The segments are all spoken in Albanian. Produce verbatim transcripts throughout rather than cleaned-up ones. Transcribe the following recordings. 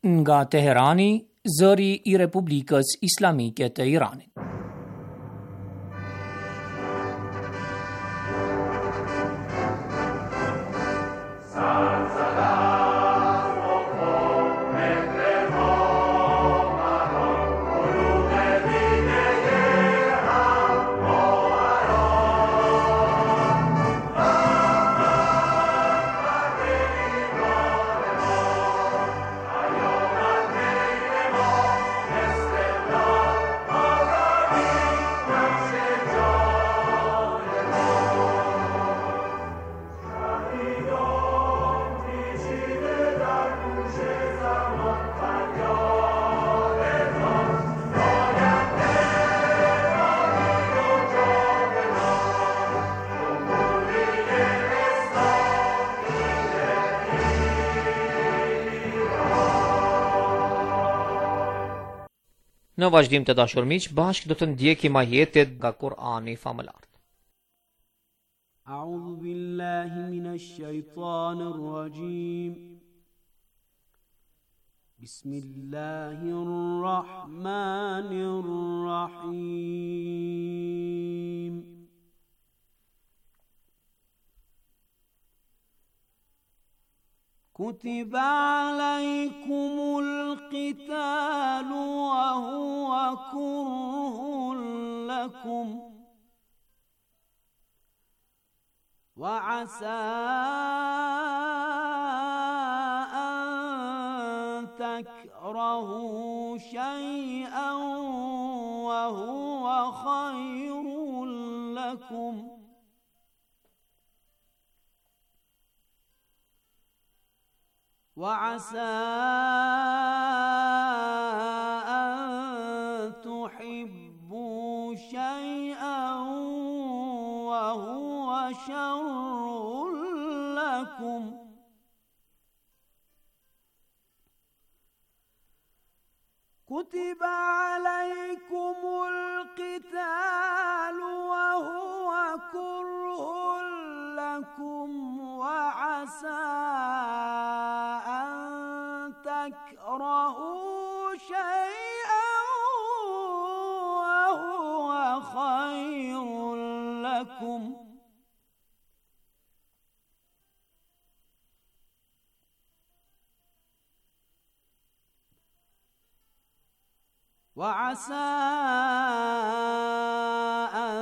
Nga Teherani, zëri I Republikës Islamike të Iranit. Në vazhdim të dashur miq, bashkë do të ndjekim ajetet nga Kur'ani famëlar. A'udhu billahi minash shaitanir rajim. Bismillahir rahmanir rahim. كتب عليكم القتال وهو كره لكم وعسى أن تكرهوا شيئا وهو خير لكم وعسى أن تحبوا شيئا وهو شر لكم كتب عليكم القتال وهو كره لكم وعسى تكرهوا شيئا وهو خير لكم وعسى أن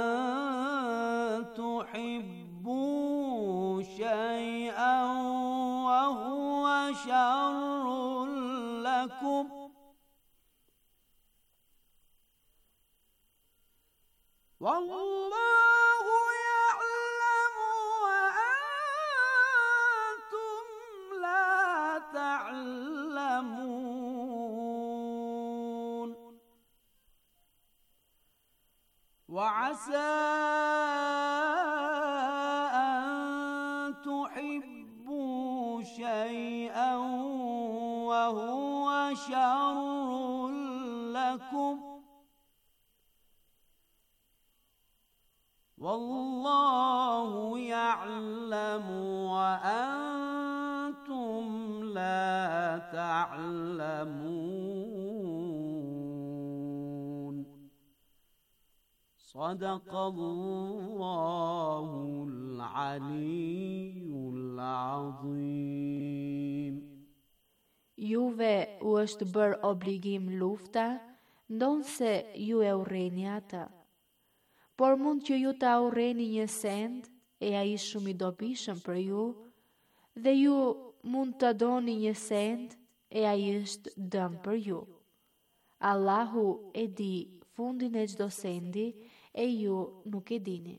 تحبوا شيئا وهو شر لكم والله يعلم وأنتم لا تعلمون وعسى أن تحبوا شيئا وهو شر لكم والله يعلم وأنتم لا تعلمون صدق الله العلي العظيم. Juve u është bërë obligim lufta, ndonse ju e urreni ata. Por mund që ju ta urreni një send, e ai shumë i dobishëm për ju, dhe ju mund të doni një send, e ai është dëm për ju. Allahu e di fundin e çdo sendi, e ju nuk e dini.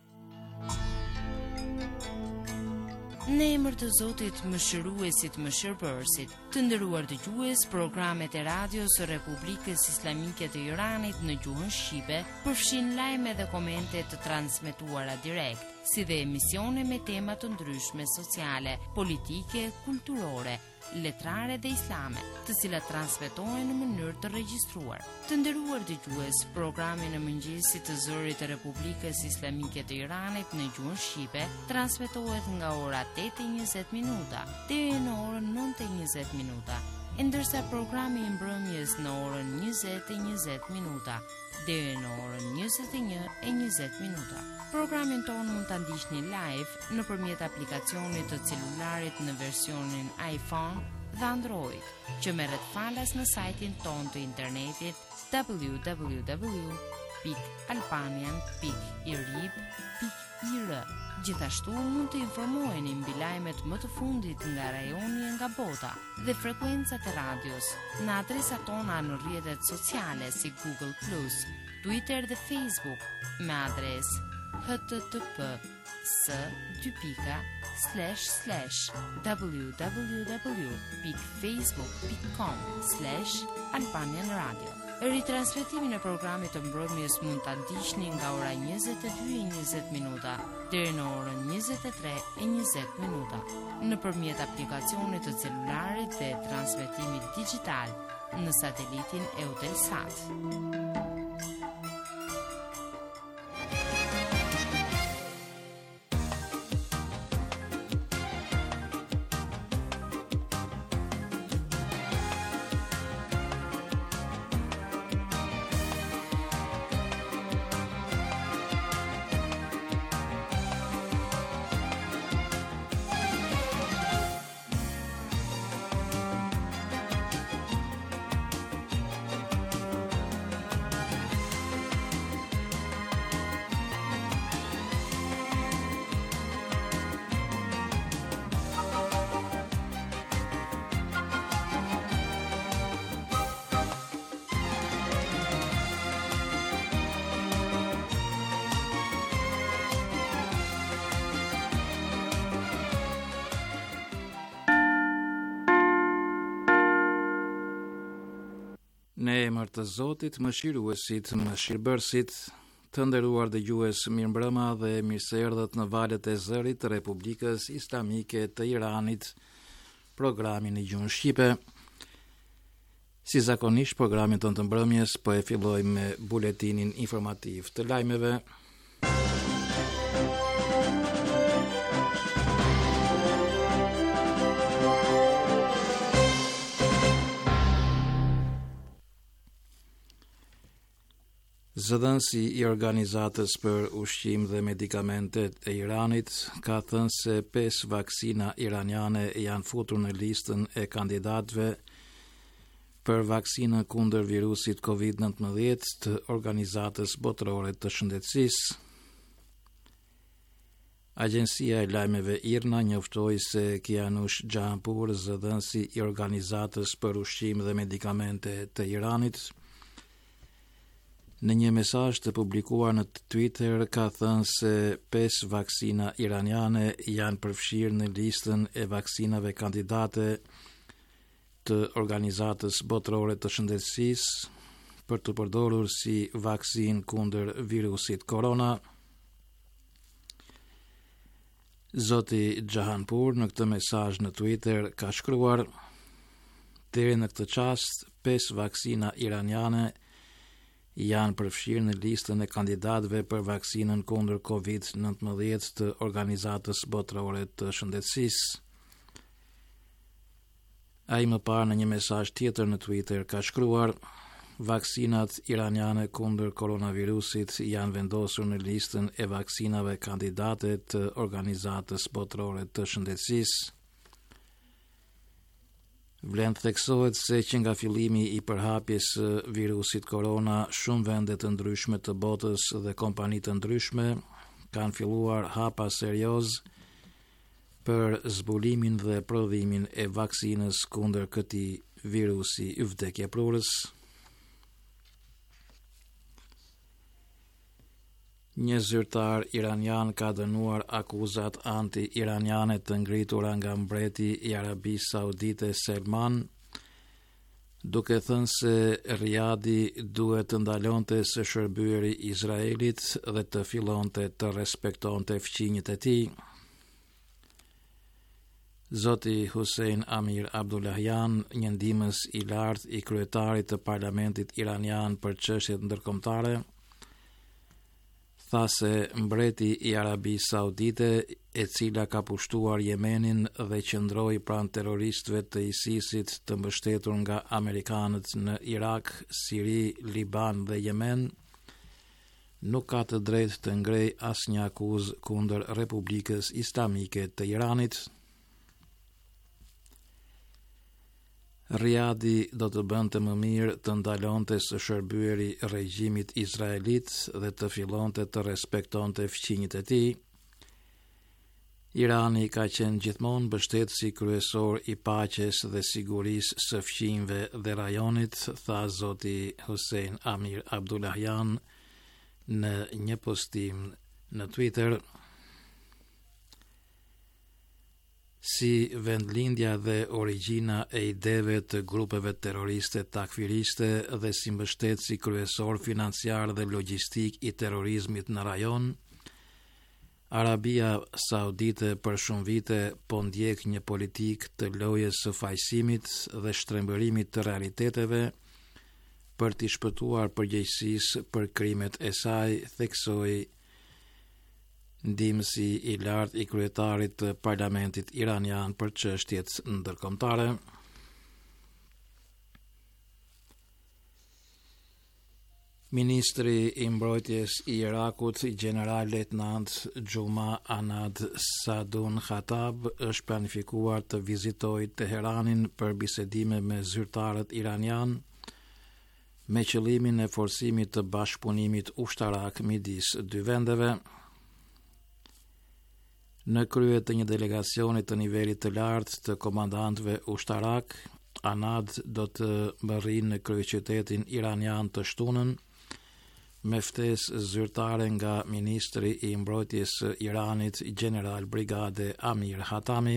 Në emër të Zotit Mëshiruesit Mëshirbërësit, të nderuar dëgjues, programet e radios së Republikës Islamike të Iranit në gjuhën shqipe përfshin lajme dhe komente të transmetuara direkt, si dhe emisione me tema të ndryshme sociale, politike, kulturore, letrare dhe islame, të cilat transmetohen në mënyrë të regjistruar. Të nderuar dëgjues, programi në mëngjesit të zërit të Republikës Islamike të Iranit në gjuhën shqipe transmetohet nga ora tetë e njëzet minuta deri në orën nëntë e njëzet minuta ndërsa programi i mbrëmjes në orën njëzet e njëzet minuta deri në orën njëzet e një e njëzet minuta. Programin ton mund ta ndiqni live nëpërmjet aplikacionit të celularit në versionin iPhone dhe Android, që merret falas në sajtin ton të internetit w w w pikë albanian pikë i r i b pikë i r. Gjithashtu mund të informoheni mbi lajmet më të fundit nga rajoni e nga bota dhe frekuencat e radios në adresat tona në rrjetet sociale si Google plus, Twitter dhe Facebook me adresë h t t p s dy pika slash slash w w w pikë facebook pikë com slash albanian radio. Ritransmetimin e programit të mbrëmjes mund ta ndiqni nga ora njëzet e dy e njëzet minuta deri në orën njëzet e tre e njëzet minuta nëpërmjet aplikacionit të celularit dhe transmetimit digjital në satelitin Eutelsat. Në emër të Zotit, mëshiruesit, mëshirbërësit, të nderuar dëgjues, mirëmbrëma dhe mirëseardhët në valët e zërit të Republikës Islamike të Iranit, programin e gjuhën shqipe. Si zakonisht, programin tonë të mbrëmjes po e fillojmë me buletinin informativ të lajmeve. Zëdhënësi i Organizatës për Ushqim dhe Medikamentet e Iranit ka thënë se pesë vaksina iraniane janë futur në listën e kandidatëve për vaksinën kundër virusit kovid nëntëmbëdhjetë të Organizatës Botërore të Shëndetësisë. Agjencia e Lajmeve IRNA njoftoi se Kianush Xhanpur, zëdhënësi i Organizatës për Ushqim dhe Medikamente të Iranit, në një mesazh të publikuar në Twitter ka thënë se pesë vaksina iraniane janë përfshirë në listën e vaksinave kandidate të Organizatës Botërore të Shëndetësisë për të përdorur si vaksinë kundër virusit korona. Zoti Xhanpur në këtë mesazh në Twitter ka shkruar: deri në këtë çast, pesë vaksina iraniane janë përfshirë në listën e kandidatëve për vaksinën kundër kovid nëntëmbëdhjetë të Organizatës Botërore të Shëndetësisë. Ai më parë në një mesazh tjetër në Twitter ka shkruar: vaksinat iraniane kundër koronavirusit janë vendosur në listën e vaksinave kandidate të Organizatës Botërore të Shëndetësisë. Vlen theksohet se që nga fillimi i përhapjes së virusit korona, shumë vende të ndryshme të botës dhe kompani të ndryshme kanë filluar hapa serioz për zbulimin dhe prodhimin e vaksinës kundër këtij virusi vdekjeprurës. Një zyrtar iranian ka dënuar akuzat anti-iraniane të ngritura nga mbreti i Arabisë Saudite Salman, duke thënë se Riadi duhet të ndalonte së shërbyeri Izraelit dhe të fillonte të respektonte fqinjët e tij. Zoti Hussein Amir Abdullahian, një ndihmës i lartë i kryetarit të parlamentit iranian për çështjet ndërkombëtare, tha se mbreti i Arabisë Saudite, e cila ka pushtuar Jemenin dhe qëndroi pranë terroristëve të ISIS-it të mbështetur nga amerikanët në Irak, Siri, Liban dhe Yemen, nuk ka të drejtë të ngrej asnjë akuzë kundër Republikës Islamike të Iranit. Riadi do të bënte më mirë të ndalonte së shërbyeri regjimit izraelit dhe të fillonte të respektonte fqinjtë e tij. Irani ka qenë gjithmonë mbështetësi kryesor i paqes dhe sigurisë së fqinjve dhe rajonit, tha zoti Hussein Amir Abdullahian në një postim në Twitter. Si vendlindja dhe origjina e ideve të grupeve terroriste takfiriste dhe si mbështetësi kryesor financiar dhe logjistik i terrorizmit në rajon, Arabia Saudite për shumë vite po ndjek një politikë të lojës së fajsimit dhe shtrembërimit të realiteteve për t'i shpëtuar përgjegjësisë për krimet e saj, theksoi ndihmësi i lartë i kryetarit të parlamentit iranian për çështjet ndërkombëtare. Ministri i mbrojtjes i Irakut, general lejtnant Xhuma Anad Sadun Khatab, është planifikuar të vizitojë Teheranin për bisedime me zyrtarët iranian me qëllimin e forcimit të bashkëpunimit ushtarak midis dy vendeve. Në krye të një delegacioni të nivelit të lartë të komandantëve ushtarak, Anad do të mbërrijë në kryeqytetin iranian të shtunën, me ftesë zyrtare nga ministri i mbrojtjes së Iranit, general brigade Amir Hatami.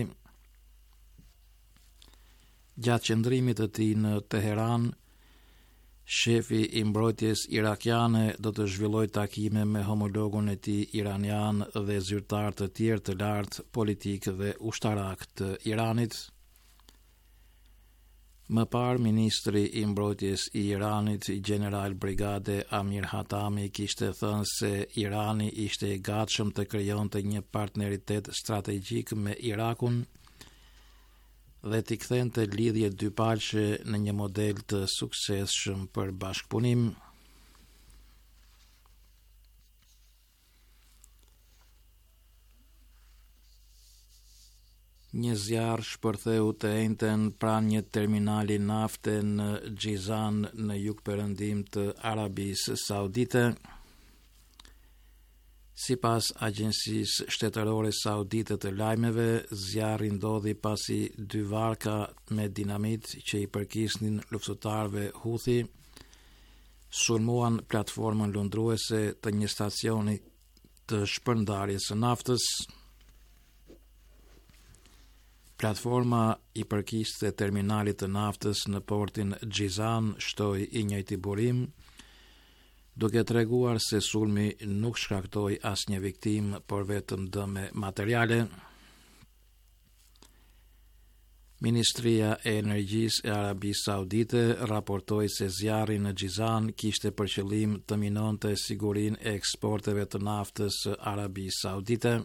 Gjatë qëndrimit të tij në Teheran, shefi i mbrojtjes irakiane do të zhvillojë takime me homologun e tij iranian dhe zyrtar të tjerë të lartë politik dhe ushtarak të Iranit. Më parë, ministri i mbrojtjes i Iranit, general brigade Amir Hatami, kishte thënë se Irani ishte i gatshëm të krijonte një partneritet strategjik me Irakun dhe t'i kthente lidhje dypalqe në një model të suksesshëm për bashkëpunim. Një zjarr shpërtheu të enjten pranë një terminali nafte në Xizan në jugperëndim të Arabisë Saudite. Sipas agjencisë shtetërore saudite të lajmeve, zjarri ndodhi pasi dy varka me dinamit që i përkisnin luftëtarëve Houthi sulmuan platformën lundruese të një stacioni të shpërndarjes së naftës. Platforma i përkiste terminalit të naftës në portin Xizan shtoi i njëjti burim, duke treguar se sulmi nuk shkaktoi asnjë viktim, por vetëm dëme materiale. Ministria e Energjisë e Arabisë Saudite raportoi se zjarri në Xizan kishte për qëllim të minonte sigurinë e eksporteve të naftës së Arabisë Saudite.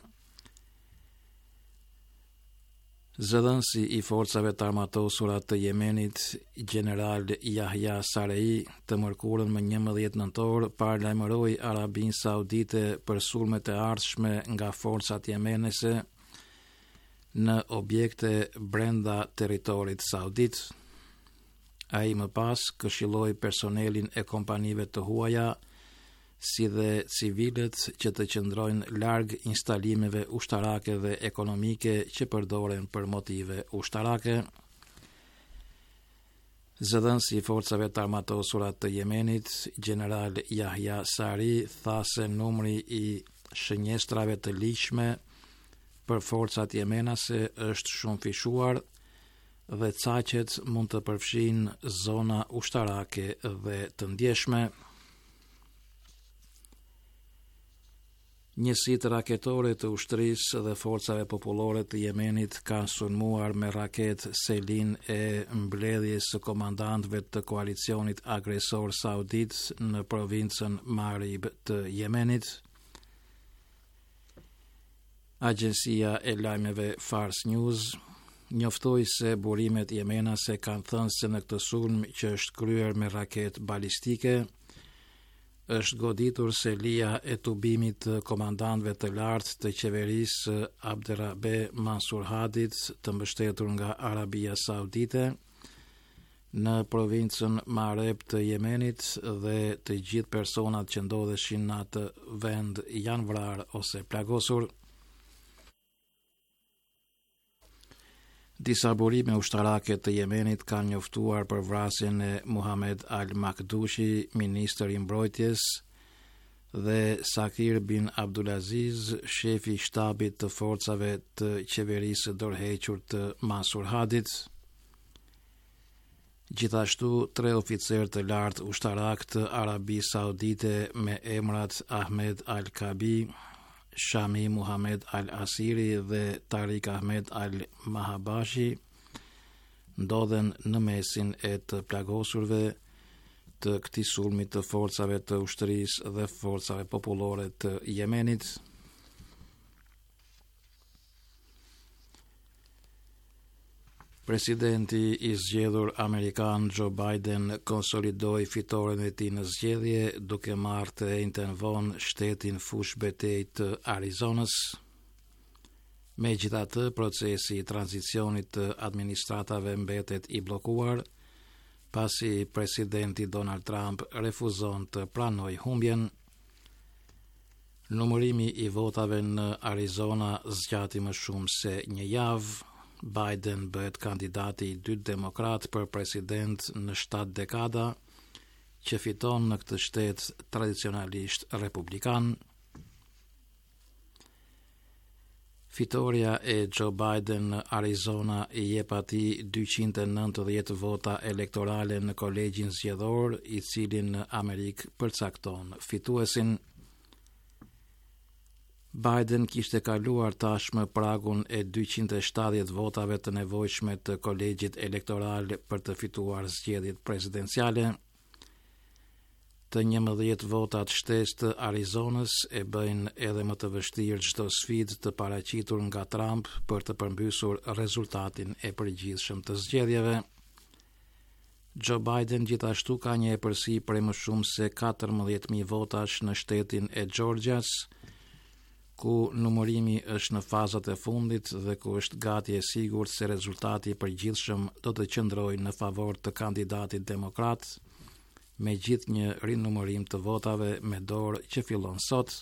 Zëdhënësi i forcave të armatosura të Jemenit, general Yahya Sarei, të mërkurën më njëmbëdhjetë nëntor, paralajmëroi Arabinë Saudite për sulmet e ardhshme nga forcat jemenese në objekte brenda territorit saudit. Ai më pas këshilloi personelin e kompanive të huaja, si dhe civilët që të qëndrojnë larg instalimeve ushtarake dhe ekonomike që përdoren për motive ushtarake. Zëdhënësi i forcave të armatosura të Jemenit, general Yahya Sari, tha se numri i shënjestrave të ligjshme për forcat jemenase është shumë fishuar dhe caqet mund të përfshin zona ushtarake dhe të ndjeshme. Njësitë raketore të ushtrisë dhe forcave popullore të Jemenit kanë sulmuar me raket selin e mbledhjes së komandantëve të koalicionit agresor saudit në provincën Marib të Jemenit. Agjencia e lajmeve Fars News njoftoi se burimet jemenase kanë thënë se në këtë sulm që është kryer me raketë balistike, është goditur selia e tubimit të komandantëve të lartë të qeverisë Abderrabe Mansur Hadit, të mbështetur nga Arabia Saudite, në provincën Mareb të Jemenit, dhe të gjithë personat që ndodheshin në atë vend janë vrarë ose plagosur. Disa burime ushtarake të Jemenit kanë njoftuar për vrasjen e Muhamed al-Makdushi, ministër i mbrojtjes, dhe Sakir bin Abdulaziz, shefi i shtabit të forcave të qeverisë dorëhequr të Mansur Hadit. Gjithashtu, tre oficerë të lartë ushtarak të Arabisë Saudite me emrat Ahmed al-Kabi, Shami Muhamed al-Asiri dhe Tariq Ahmed al-Mahabashi ndodhen në mesin e të plagosurve të këtij sulmi të forcave të ushtrisë dhe forcave popullore të Jemenit. Presidenti i zgjedhur amerikan Joe Biden konsolidoi fitoren e tij në zgjedhje duke marrë të njëjtën vonë shtetin fush betejë të Arizonës. Megjithatë, procesi i tranzicionit të administratave mbetet i bllokuar, pasi presidenti Donald Trump refuzon të pranojë humbjen. Numërimi i votave në Arizona zgjati më shumë se një javë. Biden bëhet kandidati i dytë demokrat për president në shtatë dekada, që fiton në këtë shtet tradicionalisht republikan. Fitoria e Joe Biden në Arizona i jep atij dyqind e nëntëdhjetë vota elektorale në kolegjin zgjedhor, i cili në Amerikë përcakton fituesin. Biden kishte kaluar tashmë pragun e dyqind e shtatëdhjetë votave të nevojshme të kolegjit elektoral për të fituar zgjedhjet presidenciale. Të njëmbëdhjetë votat shtesë të Arizonës e bëjnë edhe më të vështirë çdo sfidë të paraqitur nga Trump për të përmbysur rezultatin e përgjithshëm të zgjedhjeve. Joe Biden gjithashtu ka një epërsi prej më shumë se katërmbëdhjetë mijë votash në shtetin e Georgias, ku numërimi është në fazat e fundit dhe ku është gati e sigurt se rezultati i përgjithshëm do të qëndrojë në favor të kandidatit demokrat, me gjithë një rinumërim të votave me dorë që fillon sot.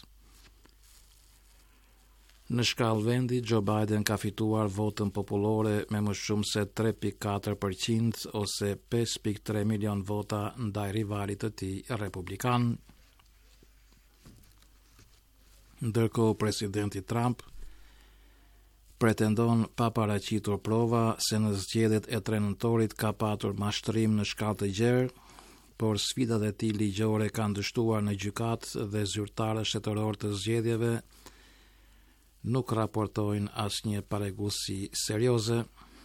Në shkallë vendi, Joe Biden ka fituar votën popullore me më shumë se tre pikë katër përqind ose pesë pikë tre milion vota ndaj rivalit të tij republikan. Ndërkohë, presidenti Trump pretendon pa paraqitur prova se në zgjedhjet e tre nëntorit ka patur mashtrim në shkallë të gjerë, por sfidat e tij ligjore kanë dështuar në gjykat dhe zyrtarët shtetëror të zgjedhjeve nuk raportojnë asnjë pareguesi serioze.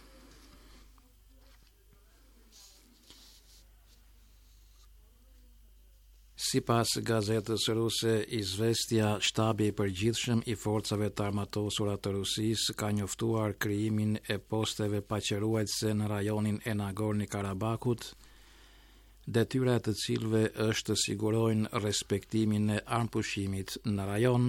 Sipas gazetës ruse Izvestia, shtabi i përgjithshëm i forcave të armatosura të Rusisë ka njoftuar krijimin e posteve paqëruese në rajonin e Nagorno-Karabakut, detyra e të cilëve është të sigurojnë respektimin e armpushimit në rajon.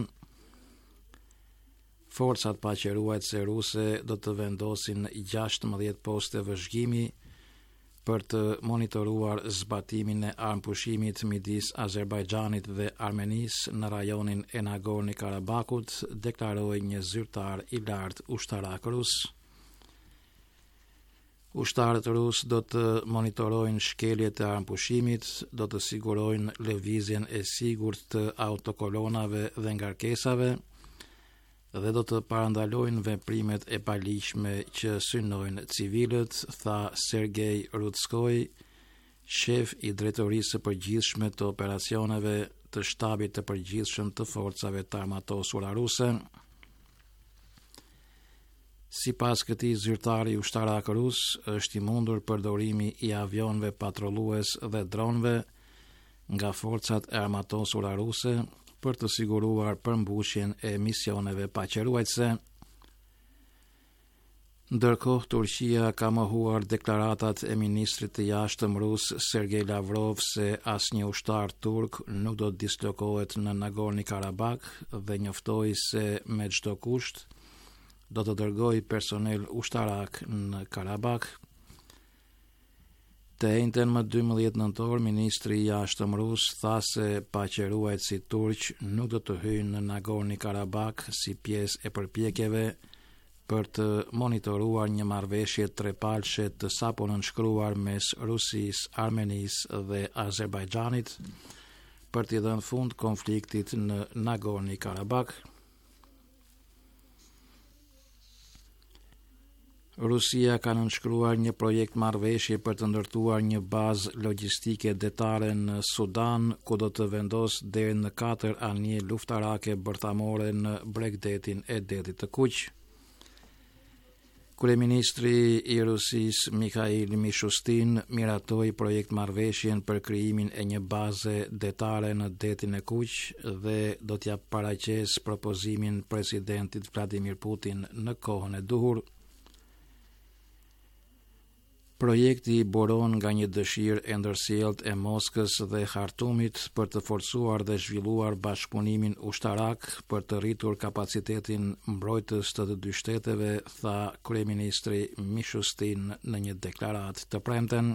Forcat paqëruese ruse do të vendosin gjashtëmbëdhjetë poste vëzhgimi për të monitoruar zbatimin e armpushimit midis Azerbajxhanit dhe Armenisë në rajonin e Nagorno-Karabakut, deklaroi një zyrtar i lartë ushtarak rus. Ushtarët rus do të monitorojnë shkeljet e armpushimit, do të sigurojnë lëvizjen e sigurt të autokolonave dhe ngarkesave, dhe do të parandalojnë veprimet e paligjshme që synojnë civilët, tha Sergej Rutskoj, shef i drejtorisë së përgjithshme të operacioneve të shtabit të përgjithshëm të forcave të armatosura ruse. Sipas këtij zyrtari ushtarak rus, është i mundur përdorimi i avionëve patrollues dhe dronëve nga forcat e armatosura ruse për të siguruar përmbushjen e misioneve paqëruese. Ndërkohë, Turqia ka mohuar deklaratat e ministrit të jashtëm rus Sergej Lavrov se asnjë ushtar turk nuk do të dislokohet në Nagorno-Karabakh dhe njoftoi se me çdo kusht do të dërgojë personel ushtarak në Karabakh. Të njëjtën më dymbëdhjetë nëntor, ministri i jashtëm rus tha se paqëruesit turq nuk do të hyjnë në Nagorno-Karabakh si pjesë e përpjekjeve për të monitoruar një marrëveshje trepalshe të sapo nënshkruar mes Rusisë, Armenisë dhe Azerbajxhanit për t'i dhënë fund konfliktit në Nagorno-Karabakh. Rusia ka nënshkruar një projekt marrëveshje për të ndërtuar një bazë logjistike detare në Sudan, ku do të vendos deri në katër anije luftarake bërthamore në bregdetin e detit të Kuq. Kryeministri i Rusisë Mikhail Mishustin miratoi projekt marrëveshjen për krijimin e një baze detare në detin e Kuq dhe do t'ja paraqes propozimin presidentit Vladimir Putin në kohën e duhur. Projekti buron nga një dëshirë e ndërsjellët e Moskës dhe Khartumit për të forcuar dhe zhvilluar bashkëpunimin ushtarak për të rritur kapacitetin mbrojtës të të dy shteteve, tha kryeministri Mishustin në një deklaratë të premten.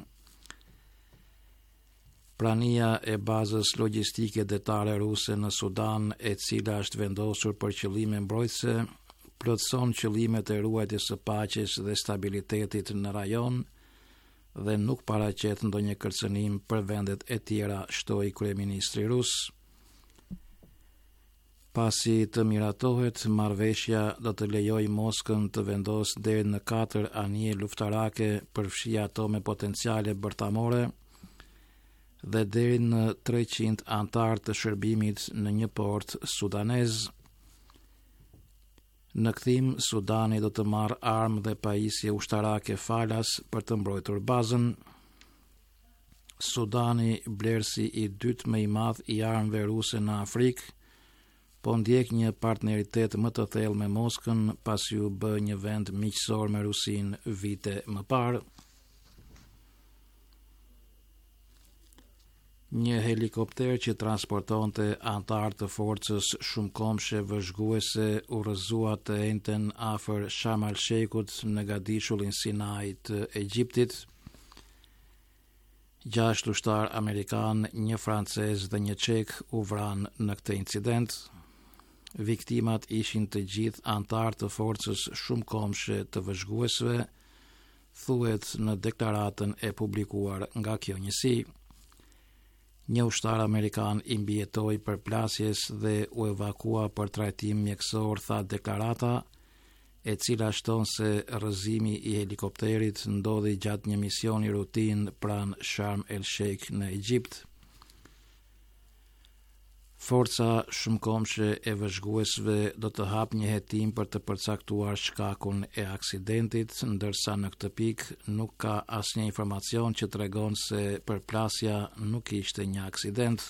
Prania e bazës logjistike detare ruse në Sudan, e cila është vendosur për qëllime mbrojtëse, plotëson qëllimet e ruajtjes së paqes dhe stabilitetit në rajon dhe nuk paraqet ndonjë kërcënim për vendet e tjera, shtoi kryeministri rus. Pasi të miratohet, marrëveshja do të lejojë Moskën të vendosë deri në katër anije luftarake, përfshi ato me potenciale bërthamore, dhe deri në treqind antar të shërbimit në një port sudanez. Në kthim, Sudani do të marrë armë dhe pajisje ushtarake falas për të mbrojtur bazën. Sudani, blerësi i dytë më i madh i armëve ruse në Afrikë, po ndjek një partneritet më të thellë me Moskën pasi u bë një vend miqësor me Rusinë vite më parë. Një helikopter që transportonte antar të forcës shumëkombëshe vëzhguese udhëzua të njëjtën afër Sharm el-Sheikhut në gadishullin Sinai të Egjiptit. Gjashtë ushtar amerikan, një francez dhe një çek u vranë në këtë incident. Viktimat ishin të gjithë antar të forcës shumëkombëshe të vëzhguesve, thuhet në deklaratën e publikuar nga kjo njësi. Një ushtar amerikan i mbijetoi përplasjes dhe u evakua për trajtim mjekësor, tha deklarata, e cila shton se rrëzimi i helikopterit ndodhi gjatë një misioni rutinë pranë Sharm el-Sheikh në Egjipt. Forca shumëkombëshe e vëzhguesve do të hap një hetim për të përcaktuar shkakun e aksidentit, ndërsa në këtë pikë nuk ka asnjë informacion që tregon se përplasja nuk ishte një aksident.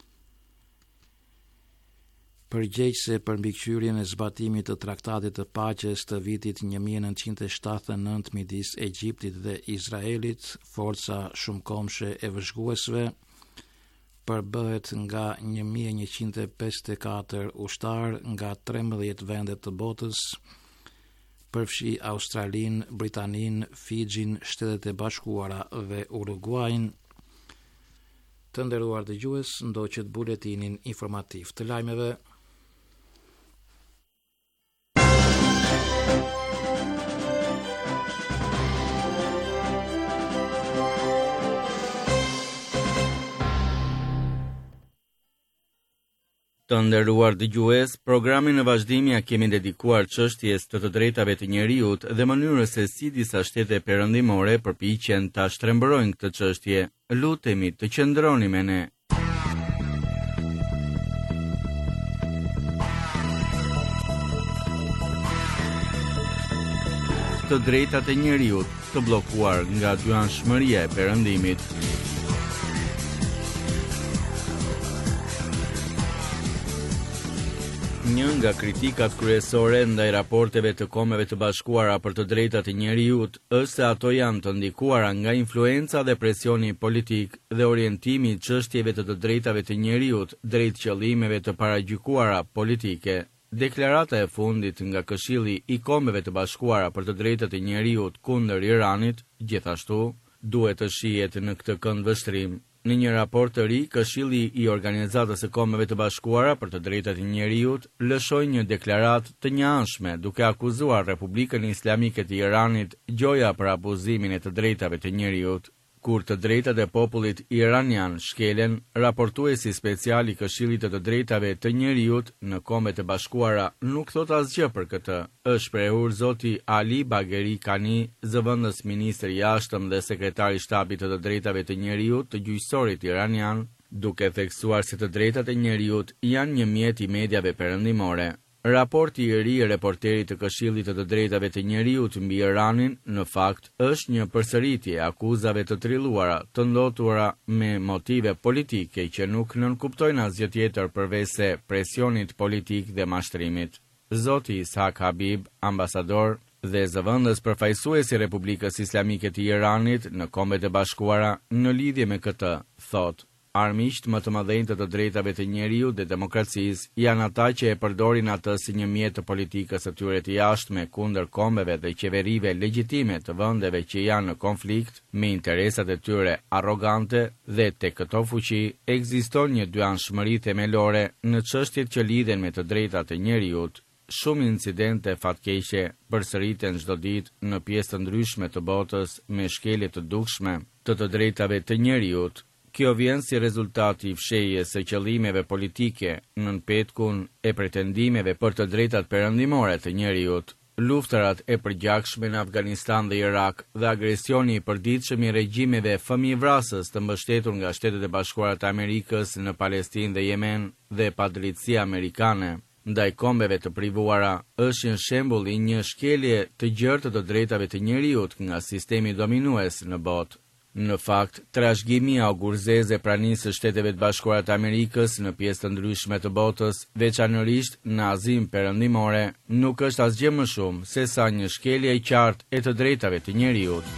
Përgjegjëse për mbikëqyrjen e zbatimit të traktatit të paqes të vitit një mijë e nëntëqind e shtatëdhjetë e nëntë midis Egjiptit dhe Izraelit, forca shumëkombëshe e vëzhguesve përbëhet nga një mijë e njëqind e pesëdhjetë e katër ushtar nga trembëdhjetë vende të botës, përfshi Australinë, Britaninë, Fixhin, Shtetet e Bashkuara dhe Uruguayn. Të nderuar dëgjues, ndoqët buletinin informativ të lajmeve. Të nderuar dëgjues, programin në vazhdim ja kemi dedikuar çështjes të të drejtave të njeriut dhe mënyrës se si disa shtete perëndimore përpiqen ta shtrembërojnë këtë çështje. Lutemi të qëndroni me ne. Të drejtat e njeriut të bllokuar nga dyanshmëria e perëndimit. Një nga kritikat kryesore ndaj raporteve të Kombeve të Bashkuara për të drejtat e njerëzit është se ato janë të ndikuara nga influenca dhe presioni politik dhe orientimi i çështjeve të të drejtave të njerëzit drejt qëllimeve të paragjykuara politike. Deklarata e fundit nga Këshilli i Kombeve të Bashkuara për të drejtat e njerëzit kundër Iranit, gjithashtu, duhet të shihet në këtë kënd vështrim. Në një raport të ri, Këshilli i Organizatës së Kombeve të Bashkuara për të drejtat e njerëzit lëshoi një deklaratë të njëanshme duke akuzuar Republikën Islamike të Iranit gjoja për abuzimin e të drejtave të njerëzit. Kur të drejtat e popullit iranian shkelen, raportuesi special i Këshillit të të drejtave të njerëzit në Kombet e Bashkuara nuk thot asgjë për këtë. Është shprehur zoti Ali Bagheri Kani, zëvendës ministër i jashtëm dhe sekretari i shtabit të të drejtave të njerëzit të gjyqësorit iranian, duke theksuar se të drejtat e njerëzit janë një mjet i mediave perëndimore. Raporti i ri i reporterit të Këshillit të të drejtave të njerëzit mbi Iranin, në fakt, është një përsëritje e akuzave të trilluara, të ndotura me motive politike që nuk nënkuptojnë asgjë tjetër përveç se presionit politik dhe mashtrimit. Zoti Ishak Habib, ambasador dhe zëvendës përfaqësuesi i Republikës Islamike të Iranit në Kombet e Bashkuara, në lidhje me këtë, thotë: armiqt më të mëdhenj të të drejtave të njerëzit dhe demokracisë janë ata që e përdorin atë si një mjet të politikës së tyre të jashtme kundër kombeve dhe qeverive legjitime të vendeve që janë në konflikt me interesat e tyre arrogante, dhe tek këto fuqi ekziston një dyanshmëri themelore në çështjet që lidhen me të drejtat e njerëzit. Shumë incidente fatkeqe përsëriten çdo ditë në pjesë të ndryshme të botës me shkelje të dukshme të të drejtave të njerëzit. Kjo vjen si rezultat i fshehjes së qëllimeve politike nën petkun e pretendimeve për të drejtat perëndimore të njerëzit. Luftërat e përgjakshme në Afganistan dhe Irak dhe agresioni i përditshëm i regjimeve fëmijëvrasës të mbështetur nga Shtetet e Bashkuara të Amerikës në Palestinë dhe Yemen dhe padrejtësia amerikane ndaj kombeve të privuara është një shembull i një shkelje të gjerë të të drejtave të njerëzit nga sistemi dominues në botë. Në fakt, trashëgimia augurzeze pranisë së Shteteve të Bashkuara të Amerikës në pjesë të ndryshme të botës, veçanërisht në Azinë Perëndimore, nuk është asgjë më shumë se sa një shkelje e qartë e të drejtave të njerëzit.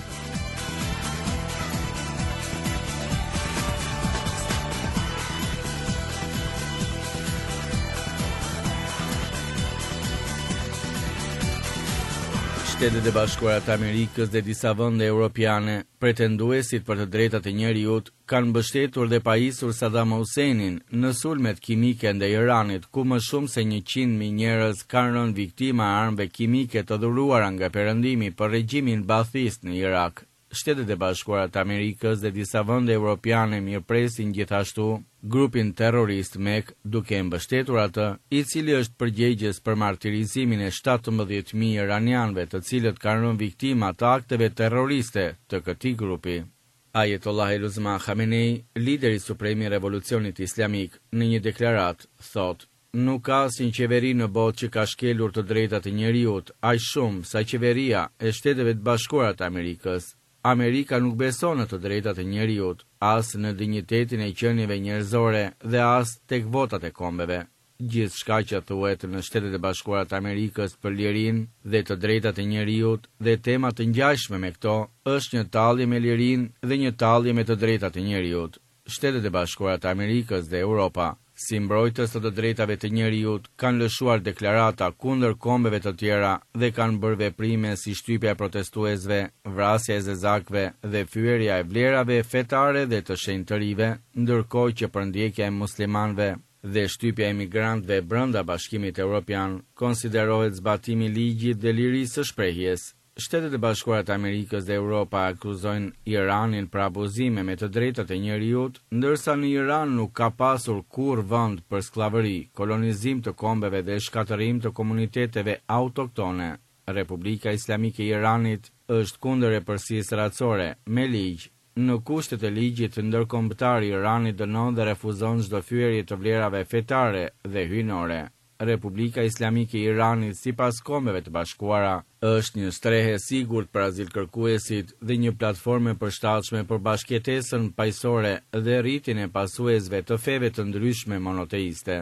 Shtetet e Bashkuara të Amerikës dhe disa vende europiane, pretenduesit për të drejtat e njerëzit, kanë mbështetur dhe pajisur Saddam Husseinin në sulmet kimike ndaj Iranit, ku më shumë se njëqind mijë njerëz kanë rënë viktima e armëve kimike të dhuruara nga perëndimi për regjimin Baathist në Irak. Shtetet e Bashkuara të Amerikës dhe disa vende europiane mirëpresin gjithashtu grupin terrorist M E K, duke mbështetur atë, i cili është përgjegjës për martirizimin e shtatëmbëdhjetë mijë iranianëve të cilët kanë rënë viktima të akteve terroriste të këtij grupi. Ayatollah Eluzma Khamenei, lideri suprem i revolucionit islamik, në një deklaratë thotë: nuk ka asnjë qeveri në botë që ka shkelur të drejtat e njerëzit aq shumë sa qeveria e Shteteve të Bashkuara të Amerikës. Amerika nuk beson në të drejtat e njerëzit, as në dinjitetin e qenieve njerëzore dhe as tek votat e kombeve. Gjithçka që thuhet në Shtetet e Bashkuara të Amerikës për lirinë dhe të drejtat e njerëzit dhe tema të ngjashme me këto është një tallje me lirinë dhe një tallje me të drejtat e njerëzit. Shtetet e Bashkuara të Amerikës dhe Europa, si mbrojtës të të drejtave të njerëzit, kanë lëshuar deklarata kundër kombeve të tjera dhe kanë bërë veprime si shtypja e protestuesve, vrasja e zezakëve dhe fyerja e vlerave fetare dhe të shenjtërive, ndërkohë që përndjekja e muslimanëve dhe shtypja e emigrantëve brenda Bashkimit Evropian konsiderohet zbatimi i ligjit dhe lirisë së shprehjes. Shtetet e Bashkuara të Amerikës dhe Europa akuzojnë Iranin për abuzime me të drejtat e njerëzit, ndërsa në Iran nuk ka pasur kurrë vend për skllavëri, kolonizim të kombeve dhe shkatërim të komuniteteve autoktone. Republika Islamike e Iranit është kundër epërsisë racore me ligj. Në kushtet e ligjit ndërkombëtar, Irani dënon dhe refuzon çdo fyerje të vlerave fetare dhe hyjnore. Republika Islamike e Iranit, sipas Kombeve të Bashkuara, është një strehë e sigurt për azilkërkuesit dhe një platformë e përshtatshme për bashkëjetesën paqësore dhe rritjen e pasuesve të feve të ndryshme monoteiste.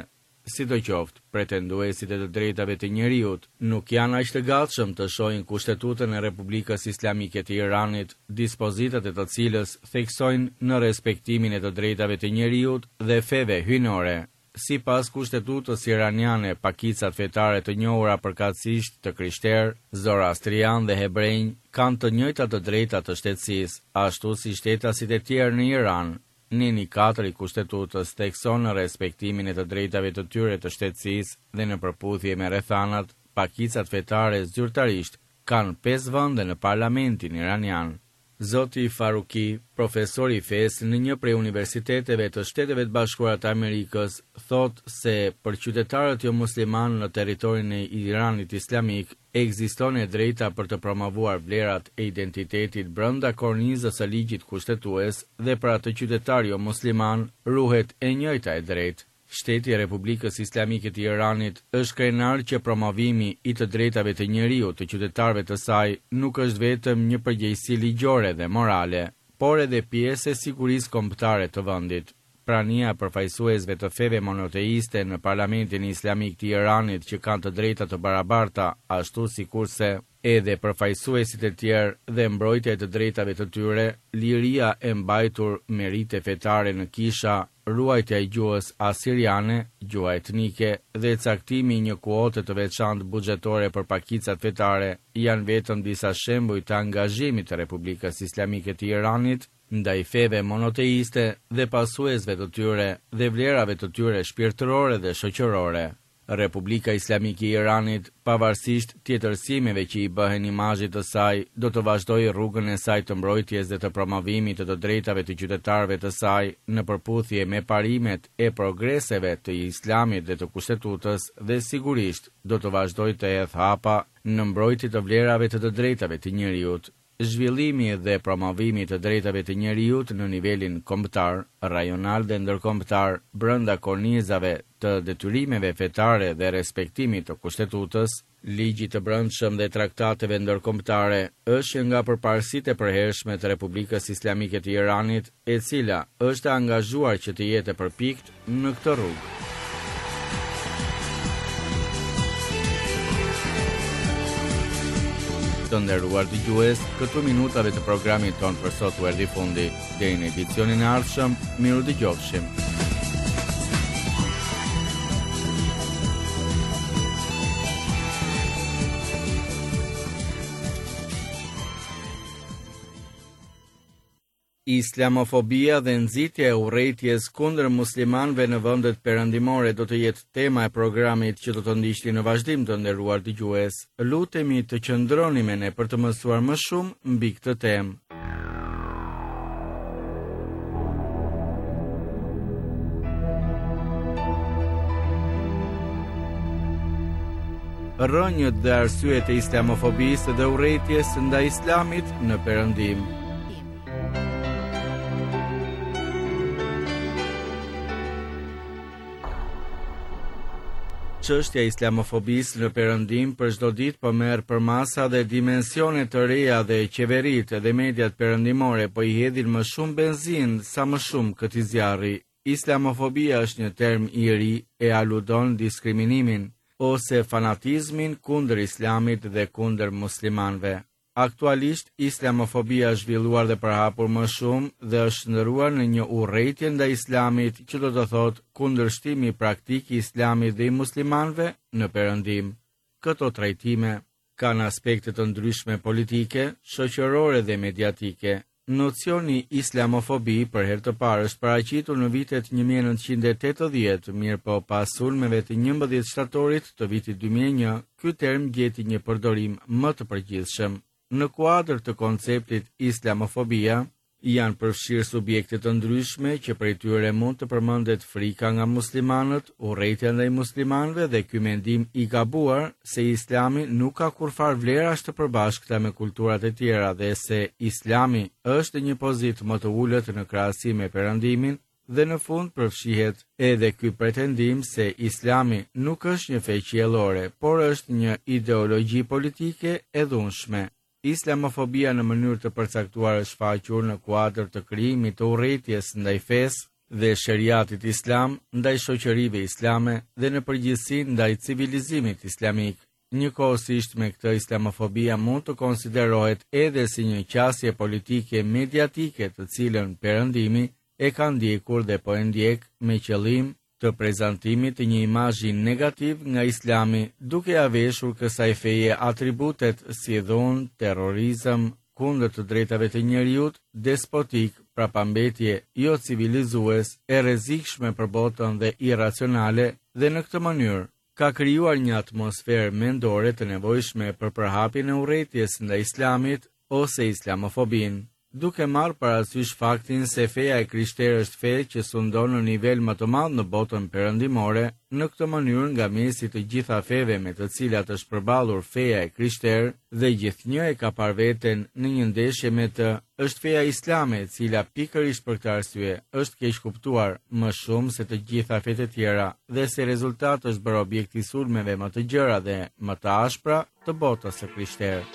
sidoqoftë, pretenduesit e të drejtave të njeriut nuk janë aq të gatshëm të shohin Kushtetutën e Republikës Islamike të Iranit, dispozitat e të cilës theksojnë në respektimin e të drejtave të njeriut dhe feve hyjnore. Si pas Kushtetutës iraniane, pakicat fetare të njohura përkatësisht të krishterë, zoroastrian dhe hebrejnë kanë të njëjtat të drejta të shtetësisë, ashtu si shtetasit e tjerë në Iran. Nini katër i Kushtetutës thekson në respektimin e të drejtave të tyre të shtetësisë dhe në përputhje me rrethanat, pakicat fetare zyrtarisht kanë pesë vende në parlamentin iranian. Zoti Faruqi, profesor i fesë në një prej universiteteve të Shteteve të Bashkuara të Amerikës, thot se për qytetarët jo musliman në territorin e Iranit Islamik ekziston e drejta për të promovuar vlerat e identitetit brenda kornizës së ligjit kushtetues dhe për atë qytetar jo musliman ruhet e njëjta e drejtë. Shteti i Republikës Islamike të Iranit është krenar që promovimi i të drejtave të njeriut të qytetarëve të saj nuk është vetëm një përgjegjësi ligjore dhe morale, por edhe pjesë e sigurisë kombëtare të vendit. Prania përfaqësuesve të feve monoteiste në Parlamentin Islamik të Iranit që kanë të drejta të barabarta, ashtu sikurse edhe përfaqësuesit e tjerë dhe mbrojtja e të drejtave të tyre, liria e mbajtur merite fetare në kisha, ruajtja e gjuhës asiriane, gjuha etnike dhe caktimi një kuote të veçantë buxhetore për pakicat fetare janë vetëm disa shembuj të angazhimit të Republikës Islamike të Iranit ndaj feve monoteiste dhe pasuesve të tyre dhe vlerave të tyre shpirtërore dhe shoqërore. Republika Islamike e Iranit, pavarësisht tjetërsimeve që i bëhen imazhit të saj, do të vazhdojë rrugën e saj të mbrojtjes dhe të promovimit të të drejtave të qytetarëve të saj në përputhje me parimet e progreseve të Islamit dhe të Kushtetutës dhe sigurisht do të vazhdojë të hedhë hapa në mbrojtje të vlerave të të drejtave të njerëzit. Zhvillimi dhe promovimi të drejtave të njeriut në nivelin kombëtar, rajonal dhe ndërkombëtar brenda kornizave të detyrimeve fetare dhe respektimit të Kushtetutës, ligjit të brendshëm dhe traktateve ndërkombëtare është nga përparësitë e përhershme të Republikës Islamike të Iranit, e cila është e angazhuar që të jetë e përpikt në këtë rrugë. Të nderuar dëgjues, këtu minutave të programit ton për sot u erdhi fundi. Deri në edicionin e ardhshëm, miru dëgjofshim. Islamofobia dhe nxitja e urrëties kundër muslimanëve në vendet perëndimore do të jetë tema e programit që do të ndiqni në vazhdim, të nderuar dëgjues. Lutemi të qëndroni me ne për të mësuar më shumë mbi këtë temë. Rrënjët dhe arsyet e islamofobisë dhe urrëties ndaj islamit në perëndim. Çështja e islamofobisë në perëndim për çdo ditë po merr përmasa dhe dimensione të reja dhe qeveritë dhe mediat perëndimore po i hedhin më shumë benzinë sa më shumë këtij zjarri. Islamofobia është një term i ri e aludon diskriminimin ose fanatizmin kundër islamit dhe kundër muslimanëve. Aktualisht, islamofobia është zhvilluar dhe përhapur më shumë dhe është ndëruar në një urrëtie ndaj islamit, që do të thotë kundërshtimi praktik i islamit dhe i muslimanëve në perëndim. Këto trajtime kanë aspekte të ndryshme politike, shoqërore dhe mediatike. Nocioni islamofobi për herë të parë është paraqitur në vitet një mijë e nëntëqind e tetëdhjetë, mirë po pas sulmeve të njëmbëdhjetë shtatorit të vitit dy mijë e një, ky term gjeti një përdorim më të përgjithshëm. Në kuadër të konceptit islamofobia, janë përfshirë subjekte të ndryshme që prej tyre mund të përmendet frika nga muslimanët, urrëtia ndaj muslimanëve dhe ky mendim i gabuar se Islami nuk ka kurfar vlerash të përbashkëta me kulturat e tjera dhe se Islami është një pozitë më të ulët në krahasim me perëndimin, dhe në fund përfshihet edhe ky pretendim se Islami nuk është një fe qiellore, por është një ideologji politike e dhunshme. Islamofobia në mënyrë të përcaktuar është shfaqur në kuadër të krijimit të urrëties ndaj fesë dhe shariatit islam ndaj shoqërive islame dhe në përgjithësi ndaj civilizimit islamik. Njëkohësisht me këtë, islamofobia mund të konsiderohet edhe si një qasje politike mediatike të cilën Perëndimi e ka ndjekur dhe po e ndjek me qëllim të prezantimit të një imazhi negativ nga Islami, duke ia veshur kësaj feje atributet si dhunë, terrorizëm, kundër të drejtave të njerëzit, despotik, prapambetje jo civilizues, e rrezikshme për botën dhe irracionale, dhe në këtë mënyrë ka krijuar një atmosferë mendore të nevojshme për përhapjen e urrëties ndaj Islamit ose islamofobin. Duke marrë parasysh faktin se feja e krishterë është fe që sundon në nivel më të madh në botën perëndimore, në këtë mënyrë nga mesi të gjitha feve me të cilat është përballur feja e krishterë dhe gjithnjë e ka parë veten në një ndeshje me të, është feja islame, e cila pikërisht për këtë arsye është keq kuptuar më shumë se të gjitha fetë e tjera dhe si rezultat është bërë objekt i sulmeve më të gjëra dhe më të ashpra të botës së krishterë.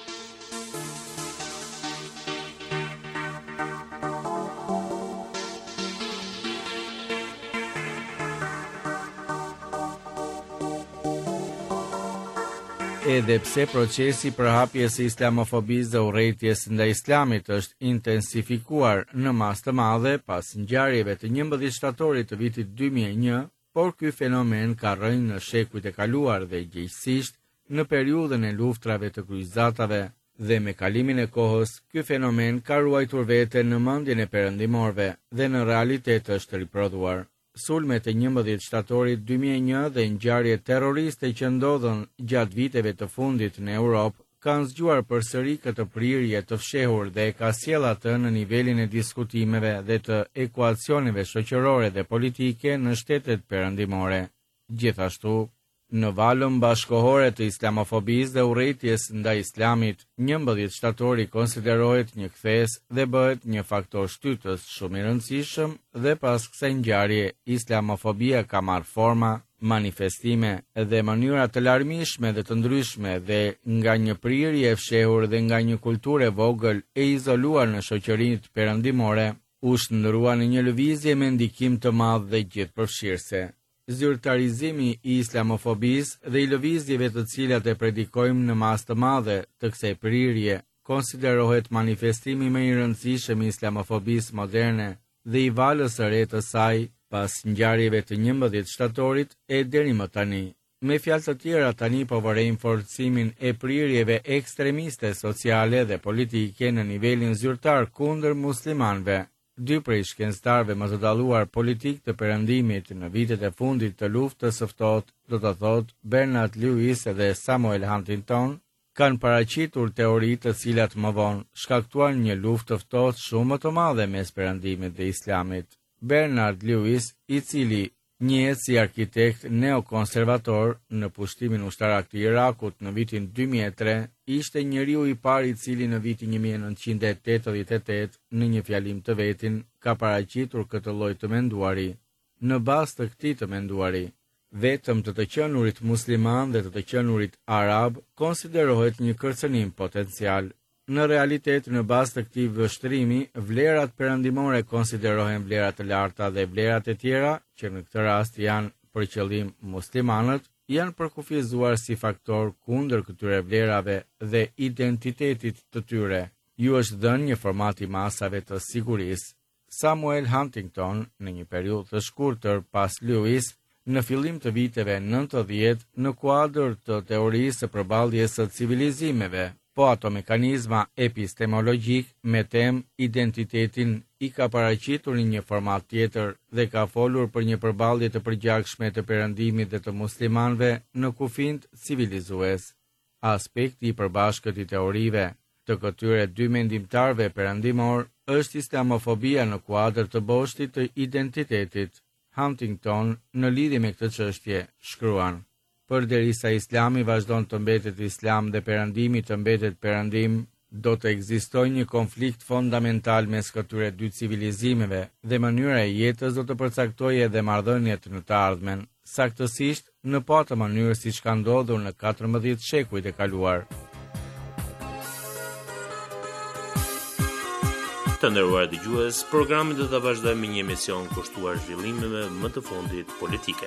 Edhe pse procesi përhapjes së islamofobisë dhe urrëties ndaj Islamit është intensifikuar në masë të madhe pas ngjarjeve të njëmbëdhjetë shtatorit të vitit dy mijë e një, por ky fenomen ka rënë në shekujt e kaluar dhe gjithsesi në periudhën e luftrave të kryqëzatave, dhe me kalimin e kohës, ky fenomen ka ruajtur veten në mendjen e perëndimorëve dhe në realitet është riprodhuar. Sulmet e njëmbëdhjetë shtatorit dy mijë e një dhe ngjarjet terroriste që ndodhen gjatë viteve të fundit në Europë kanë zgjuar përsëri këtë prirje të fshehur dhe e ka sjellë atë në nivelin e diskutimeve dhe të ekuacioneve shoqërore dhe politike në shtetet perëndimore. Gjithashtu, në valën bashkohore të islamofobisë dhe urrëties ndaj Islamit, njëmbëdhjetë shtatori konsiderohet një kthes dhe bëhet një faktor shtytës shumë i rëndësishëm dhe pas kësaj ngjarje, islamofobia ka marrë forma, manifestime dhe mënyra të larmishme dhe të ndryshme dhe nga një prirje e fshehur dhe nga një kulturë e vogël e izoluar në shoqërinë perëndimore, u shndrua në një lëvizje me ndikim të madh dhe gjithëpërfshirëse. Zyrtarizimi i islamofobisë dhe i lëvizjeve të cilat e predikojmë në masë të madhe të kësaj prirje konsiderohet manifestimi më i rëndësishëm i islamofobisë moderne dhe i valës së re të saj pas ngjarjeve të njëmbëdhjetë shtatorit e deri më tani. Me fjalë të tjera, tani po vërejmë forcimin e prirjeve ekstremiste sociale dhe politike në nivelin zyrtar kundër muslimanëve. Dy prej shkencëtarëve më të dalluar politik të perëndimit në vitet e fundit të luftës së ftohtë, do të thotë Bernard Lewis dhe Samuel Huntington, kanë paraqitur teori të cilat më vonë shkaktuan një luftë të ftohtë shumë më të madhe mes perëndimit dhe Islamit. Bernard Lewis, i cili njihet si arkitekt neokonservator në pushtimin ushtarak të Irakut në vitin dy mijë e tre, ishte njeriu i parë i cili në vitin një mijë e nëntëqind e tetëdhjetë e tetë në një fjalim të vetin ka paraqitur këtë lloj të menduari. Në bazë të këtij të menduari, vetëm të të qenurit musliman dhe të të qenurit arab konsiderohet një kërcënim potencial. Në realitet, në bazë të këtij vështrimi, vlerat perëndimore konsiderohen vlera të larta dhe vlerat e tjera, që në këtë rast janë për qëllim muslimanët, janë përkufizuar si faktor kundër këtyre vlerave dhe identitetit të tyre. Ju është dhënë një format i masave të sigurisë. Samuel Huntington, në një periudhë të shkurtër pas Lewis, në fillim të viteve nëntëdhjetë, në kuadër të teorisë së përballjes së civilizimeve, po ato mekanizma epistemologjik me temë identitetin i ka paraqitur në një format tjetër dhe ka folur për një përballje të përgjakshme të perëndimit dhe të muslimanëve në kufijt civilizues. Aspekti i përbashkët i teorive të këtyre dy mendimtarëve perëndimor është islamofobia në kuadër të boshtit të identitetit. Huntington, në lidhje me këtë çështje, shkruan: Përderisa Islami vazhdon të mbetet Islam dhe perëndimi të mbetet perëndim, do të ekzistojë një konflikt fondamental mes këtyre dy civilizimeve dhe mënyra e jetës do të përcaktojë edhe marrëdhëniet në të ardhmen, saktësisht në po atë mënyrë siç ka ndodhur në katërmbëdhjetë shekujt e kaluar. Të nderuar dëgjues, programin do ta vazhdojmë me një emision kushtuar zhvillimeve më të fundit politike.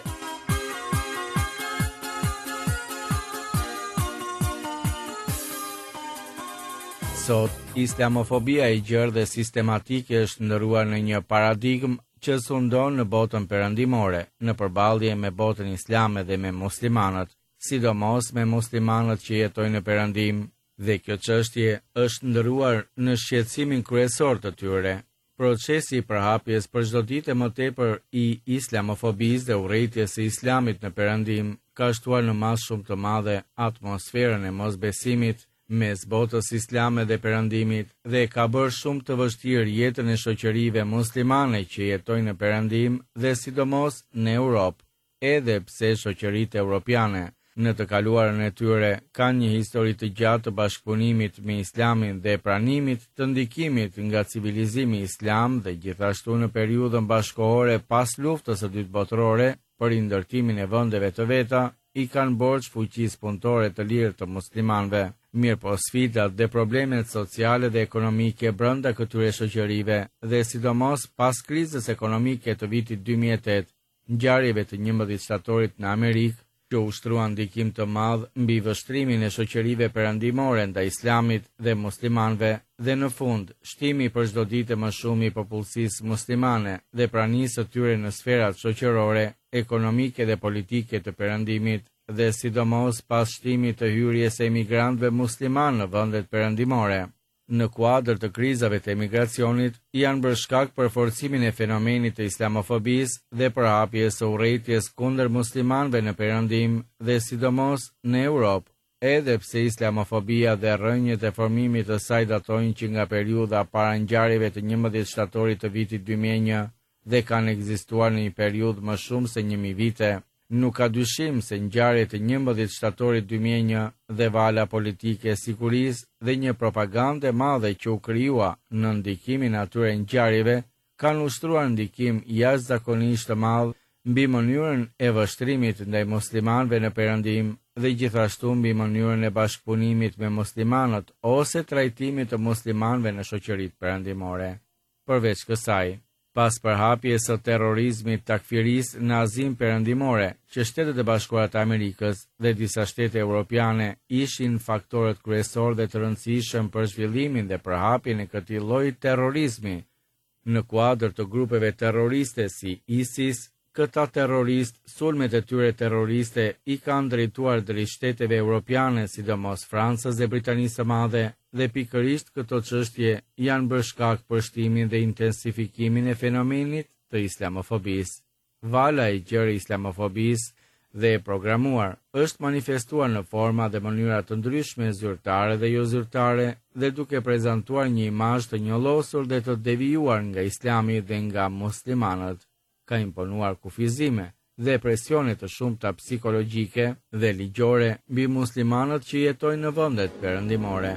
Sot, islamofobia e gjerë dhe sistematike është ndëruar në një paradigmë që sundon në botën perëndimore, në përballje me botën islame dhe me muslimanët, sidomos me muslimanët që jetojnë në perëndim, dhe kjo çështje është ndëruar në shqetësimin kryesor të tyre. Procesi i përhapjes për çdo ditë më tepër i islamofobisë dhe urrëties së islamit në perëndim ka shtuar në masë shumë të madhe atmosferën e mosbesimit mes botës islame dhe perëndimit dhe ka bërë shumë të vështirë jetën e shoqërive muslimane që jetojnë në perëndim dhe sidomos në Europë, edhe pse shoqëritë europiane në të kaluarën e tyre kanë një histori të gjatë të bashkëpunimit me islamin dhe pranimit të ndikimit nga civilizimi islam dhe gjithashtu në periudhën bashkohore pas luftës së dytë botërore për indërtimin e vendeve të veta, i kanë borxh fuqisë punëtore të lirë të muslimanëve. Mirë po sfidat dhe problemet sociale dhe ekonomike brenda këtyre shoqërive dhe sidomos pas krizës ekonomike të vitit dy mijë e tetë, ngjarjeve të njëmbëdhjetë shtatorit në Amerikë, që ushtruan ndikim të madh mbi vështrimin e shoqërive perëndimore ndaj islamit dhe muslimanëve, dhe në fund, shtimi për çdo ditë më shumë i popullsisë muslimane dhe pranisë së tyre në sferat shoqërore, ekonomike dhe politike të perëndimit, dhe sidomos pas shtimit të hyrjes së emigrantëve musliman në vendet perëndimore. Në kuadër të krizave të emigracionit, janë bërë shkak për forcimin e fenomenit të islamofobisë dhe përhapjes së urrëties kundër muslimanëve në perëndim dhe sidomos në Europë, edhe pse islamofobia dhe rrënjët e formimit të saj datojnë që nga periudha para ngjarjeve të njëmbëdhjetë shtatorit të vitit dy mijë e një dhe kanë ekzistuar në një periudhë më shumë se një mijë vite. Nuk ka dyshim se ngjarjet e njëmbëdhjetë shtatorit dy mijë e një dhe vala politike e sigurisë dhe një propagandë e madhe që u krijua në ndikimin e atyre ngjarjeve kanë ushtruar ndikim jashtëzakonisht të madh mbi mënyrën e vështrimit ndaj muslimanëve në perëndim dhe gjithashtu mbi mënyrën e bashkëpunimit me muslimanët ose trajtimit të muslimanëve në shoqëritë perëndimore. Përveç kësaj, pas përhapjes së terrorizmit takfiris në Azinë Perëndimore, që Shtetet e Bashkuara të Amerikës dhe disa shtete europiane ishin faktorët kryesor dhe të rëndësishëm për zhvillimin dhe përhapjen e këtij lloji terrorizmi. Në kuadër të grupeve terroriste si ISIS, këta terrorist, sulmet e tyre terroriste i kanë drejtuar drejt shteteve europiane, sidomos Francës dhe Britanisë së Madhe, dhe pikërisht këto çështje janë bërë shkak për shtimin dhe intensifikimin e fenomenit të islamofobisë. Vala e gjerë e islamofobisë dhe e programuar është manifestuar në forma dhe mënyra të ndryshme zyrtare dhe jo zyrtare dhe duke prezantuar një imazh të njollosur dhe të devijuar nga Islami dhe nga muslimanët. Ka imponuar kufizime dhe presione të shumta psikologjike dhe ligjore mbi muslimanët që jetojnë në vendet perëndimore.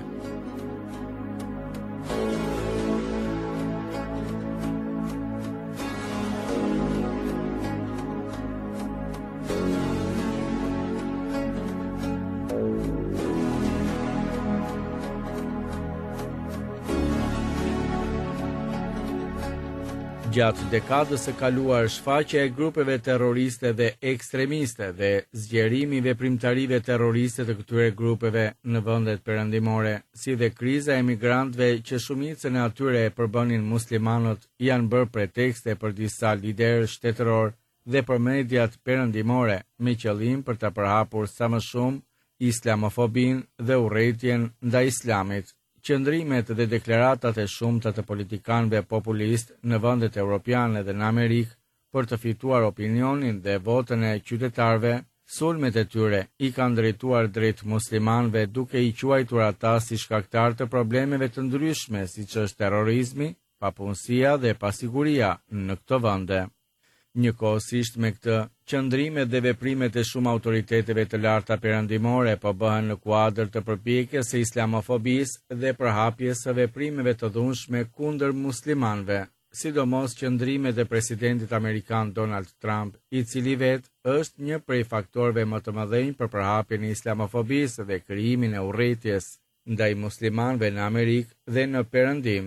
Gjatë dekadës së kaluar, shfaqja e grupeve terroriste dhe ekstremiste dhe zgjerimi i veprimtarive terroriste të këtyre grupeve në vendet perëndimore, si dhe kriza e emigrantëve që shumicën e atyre e përbënin muslimanët, janë bërë pretekste për disa liderë shtetëror dhe për mediat perëndimore me qëllim për të përhapur sa më shumë islamofobinë dhe urrëtitjen ndaj islamit. Qëndrimet dhe deklaratat e shumta të politikanëve populist në vendet europiane dhe në Amerikë për të fituar opinionin dhe votën e qytetarëve, sulmet e tyre i kanë drejtuar drejt muslimanëve duke i quajtur ata si shkaktar të problemeve të ndryshme siç është terrorizmi, papunësia dhe pasiguria në këto vende. Njëkohësisht me këtë, qëndrimet dhe veprimet e shumë autoriteteve të larta perëndimore po bëhen në kuadër të përpjekjes së islamofobisë dhe përhapjes së veprimeve të dhunshme kundër muslimanëve, sidomos qëndrimet e presidentit amerikan Donald Trump, i cili vetë është një prej faktorëve më të mëdhenj për përhapjen e islamofobisë dhe krijimin e urrëties ndaj muslimanëve në Amerikë dhe në perëndim.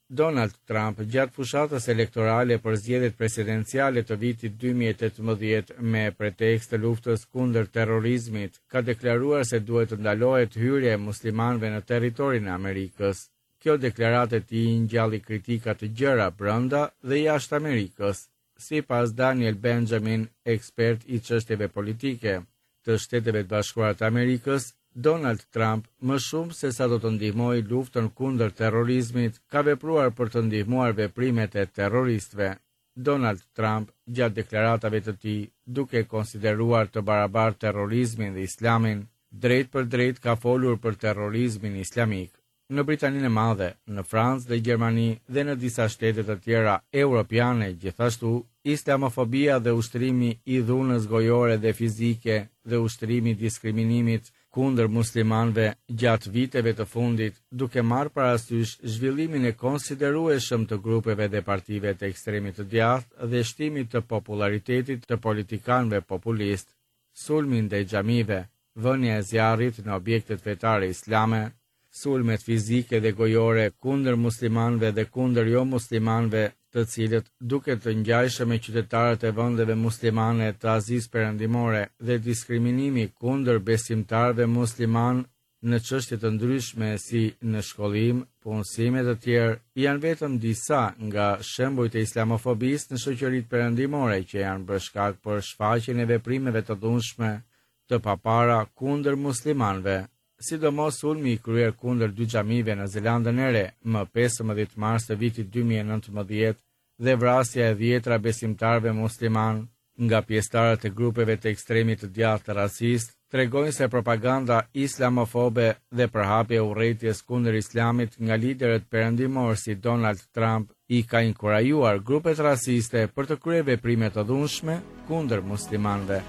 Donald Trump gjatë fushatës elektorale për zgjedhjet presidenciale të vitit dy mijë e tetëmbëdhjetë me pretekst të luftës kundër terrorizmit, ka deklaruar se duhet të ndalohet hyrja e muslimanëve në territorin e Amerikës. Kjo deklaratë e tij ngjalli kritika të gjëra brenda dhe jashtë Amerikës. Sipas Daniel Benjamin, ekspert i çështjeve politike të Shteteve të Bashkuara të Amerikës, Donald Trump, më shumë se sa do të ndihmojë luftën kundër terrorizmit, ka vepruar për të ndihmuar veprimet e terroristëve. Donald Trump, gjatë deklaratave të tij, duke konsideruar të barabartë terrorizmin dhe islamin, drejt për drejt ka folur për terrorizmin islamik. Në Britaninë e Madhe, në Francë dhe Gjermani dhe në disa shtete të tjera europiane, gjithashtu, islamofobia dhe ushtrimi i dhunës gojore dhe fizike dhe ushtrimi i diskriminimit kundër muslimanëve gjatë viteve të fundit, duke marrë parasysh zhvillimin e konsiderueshëm të grupeve dhe partive të ekstremit të djathtë dhe shtimit të popularitetit të politikanëve populist, sulmin ndaj xhamive, vënia e zjarrit në objektet fetare islame, sulmet fizike dhe gojore kundër muslimanëve dhe kundër jo muslimanëve, të cilët duke të ngjajshëm me qytetarët e vendeve muslimane të Azisë Perëndimore dhe diskriminimi kundër besimtarëve musliman në çështje të ndryshme si në shkollim, punësime të tjerë, janë vetëm disa nga shembujt e islamofobisë në shoqëritë perëndimore që janë bërë shkak për shfaqjen e veprimeve të dhunshme të papara kundër muslimanëve. Sidomos sulmi i kryer kundër dy xhamive në Zelandën e Re më pesëmbëdhjetë mars të vitit dy mijë e nëntëmbëdhjetë dhe vrasja e dhjetra besimtarëve musliman nga pjesëtarët e grupeve të ekstremit të djathtë racist, tregojnë se propaganda islamofobe dhe përhapja e urrëties kundër islamit nga liderët perëndimor si Donald Trump i ka inkurajuar grupet raciste për të kryer veprime të dhunshme kundër muslimanëve.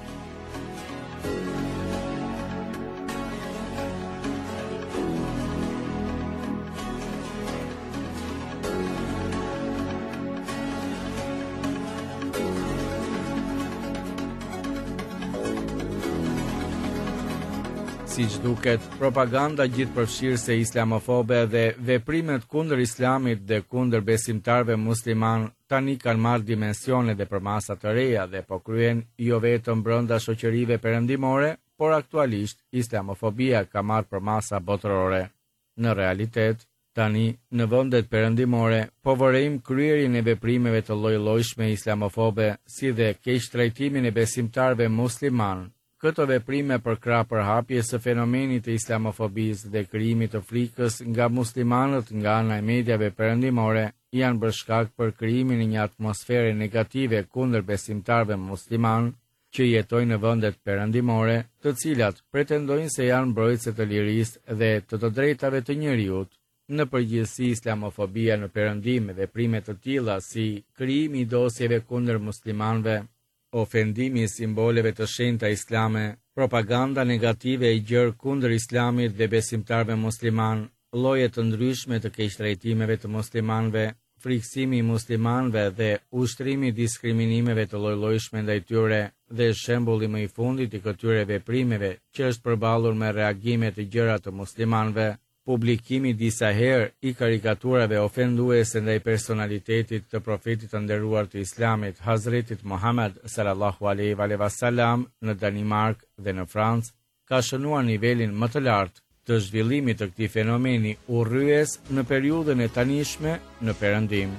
Siç duket, propaganda gjithëpërfshirëse islamofobe dhe veprimet kundër islamit dhe kundër besimtarëve musliman tani kanë marrë dimensione dhe përmasa të reja dhe po kryen jo vetëm brenda shoqërive perëndimore, por aktualisht islamofobia ka marrë përmasa botërore. Në realitet, tani në vendet perëndimore po vorejmë kryerjen e veprimeve të lloj-llojshme islamofobe, si dhe keqtrajtimin e besimtarëve musliman. Këto veprime për krah përhapjes së fenomenit të islamofobisë dhe krijimit të frikës nga muslimanët nga ana e mediave perëndimore janë bërë shkak për krijimin e një atmosfere negative kundër besimtarëve musliman që jetojnë në vendet perëndimore, të cilat pretendojnë se janë mbrojtëse të lirisë dhe të të drejtave të njerëzit. Në përgjithësi, islamofobia në perëndim me veprime të tilla si krijimi i dosjeve kundër muslimanëve, ofendimi i simboleve të shenjta islame, propaganda negative e gjerë kundër islamit dhe besimtarëve musliman, lloje të ndryshme të keqtrajtimeve të muslimanëve, friksimi i muslimanëve dhe ushtrimi i diskriminimeve të lloj-llojshme ndaj tyre dhe shembulli më i fundit i këtyre veprimeve që është përballur me reagime të gjëra të muslimanëve, publikimi disa herë i karikaturave ofenduese ndaj personalitetit të profetit të nderuar të Islamit, Hazretit Muhammed sallallahu alaihi wasallam në Danimark dhe në Francë, ka shënuar nivelin më të lartë të zhvillimit të këtij fenomeni urryes në periudhën e tanishme në perëndim.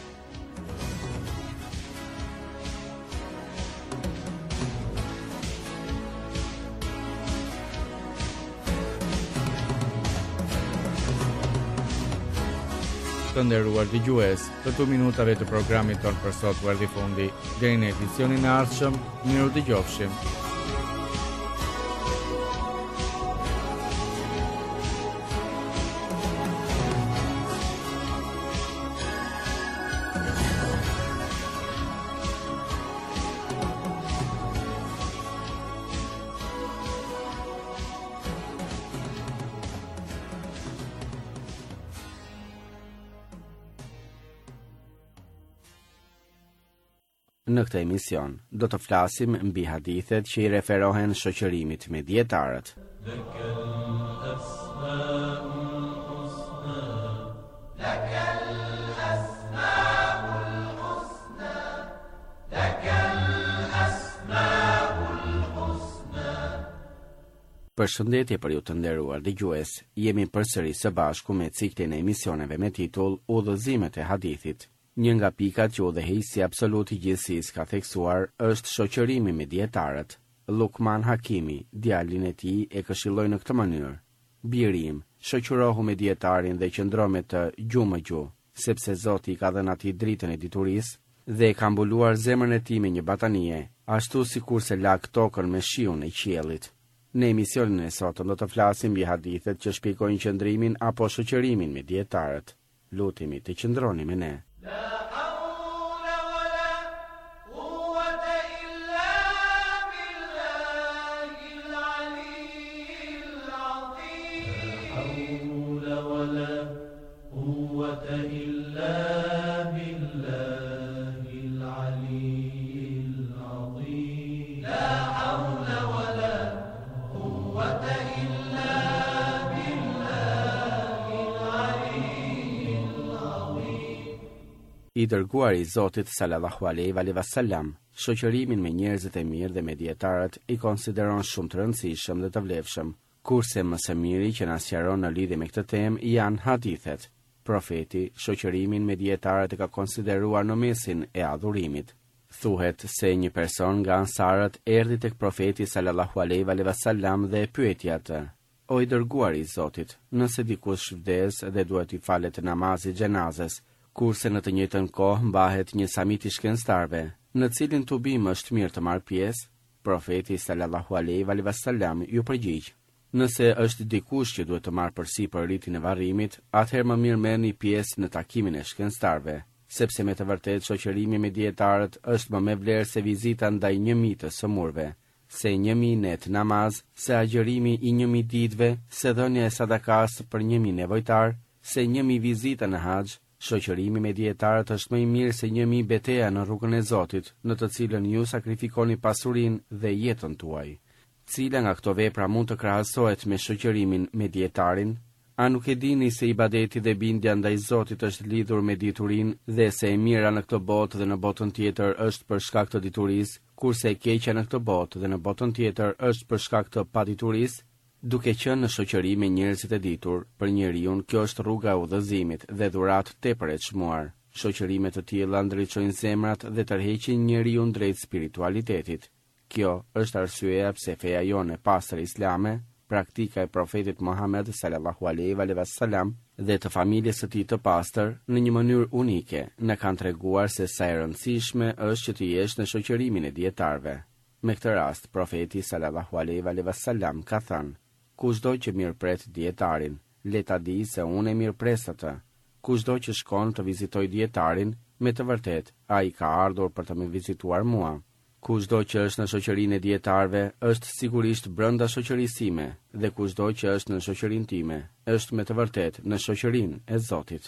Të nderuar dëgjues, këto minutave të programit ton për sot u erdhi fundi. Deri në edicionin e ardhshëm, miru dëgjofshim. Në këtë emision, do të flasim mbi hadithet që i referohen shoqërimit me dietarët. Përshëndetje për ju të nderuar dëgjues. Jemi përsëri së bashku me ciklin e emisioneve me titull Udhëzimet e hadithit. Një nga pikat që udhëheqësi absolut i gjithësisë ka theksuar është shoqërimi me dietarët. Lukman Hakimi, djalin e tij, e këshilloi në këtë mënyrë: Birim, shoqërohu me dietarin dhe qëndro me të gjuhë më gjuhë, sepse Zoti i ka dhënë atij dritën e diturisë dhe e ka mbuluar zemrën e tij me një batanie, ashtu sikurse lag tokën me shiun e qiellit. Në emisionin e sotëm do të flasim mbi hadithet që shpjegojnë qëndrimin apo shoqërimin me dietarët. Lutemi të qëndroni me ne. I dërguari i Zotit sallallahu alaihi wasallam, shoqërimin me njerëzit e mirë dhe me dietarët i konsideron shumë të rëndësishëm dhe të vlefshëm, kurse më së miri që na sqaron në lidhje me këtë temë janë hadithet. Profeti shoqërimin me dietarët e ka konsideruar në mesin e adhurimit. Thuhet se një person nga ansarët erdhi tek profeti sallallahu alaihi wasallam dhe e pyeti atë: O i dërguari i Zotit, nëse dikush vdes dhe duhet i falet namazi xhenazes, kurse në të njëjtën kohë mbahet një samit i shkencëtarëve, në cilin tubim është mirë të marrë pjesë? Profeti sallallahu alaihi wasallam ju përgjigj: Nëse është dikush që duhet të marrë përsipër ritin e varrimit, atëherë më mirë merrni pjesë në takimin e shkencëtarëve, sepse me të vërtetë shoqërimi me dietarët është më me vlerë se vizita ndaj një mijë të sëmurve, se një mijë net namaz, se agjërimi i një mijë ditëve, se dhënia e sadakas për një mijë nevojtar, se një mijë vizita në haxh. Shoqërimi me dietarët është më i mirë se një mijë betejë në rrugën e Zotit, në të cilën ju sakrifikoni pasurinë dhe jetën tuaj. Cila nga këto vepra mund të krahasohet me shoqërimin me dietarin? A nuk e dini se ibadeti dhe bindja ndaj Zotit është lidhur me diturinë dhe se e mira në këtë botë dhe në botën tjetër është për shkak të diturisë, kurse e keqja në këtë botë dhe në botën tjetër është për shkak të paditurisë? Duke qenë në shoqëri me njerëzit e ditur, për njeriu kjo është rruga e udhëzimit dhe dhuratë tepër e çmuar. Shoqërime të tilla ndriçojnë zemrat dhe tërheqin njeriu drejt spiritualitetit. Kjo është arsyeja pse feja jonë e pastër islame, praktika e profetit Muhammed sallallahu alaihi wasallam dhe të familjes së tij të pastër, në një mënyrë unike, na kanë treguar se sa e rëndësishme është që të jesh në shoqërimin e dietarëve. Me këtë rast, profeti sallallahu alaihi wasallam ka thënë: Kushdo që mirëpret dietarin, le ta di se unë e mirëpres atë. Kushdo që shkon të vizitoj dietarin, me të vërtet, ai ka ardhur për të më vizituar mua. Kushdo që është në shoqërinë e dietarëve, është sigurisht brenda shoqërisë time, dhe kushdo që është në shoqërinë time, është me të vërtet në shoqërinë e Zotit.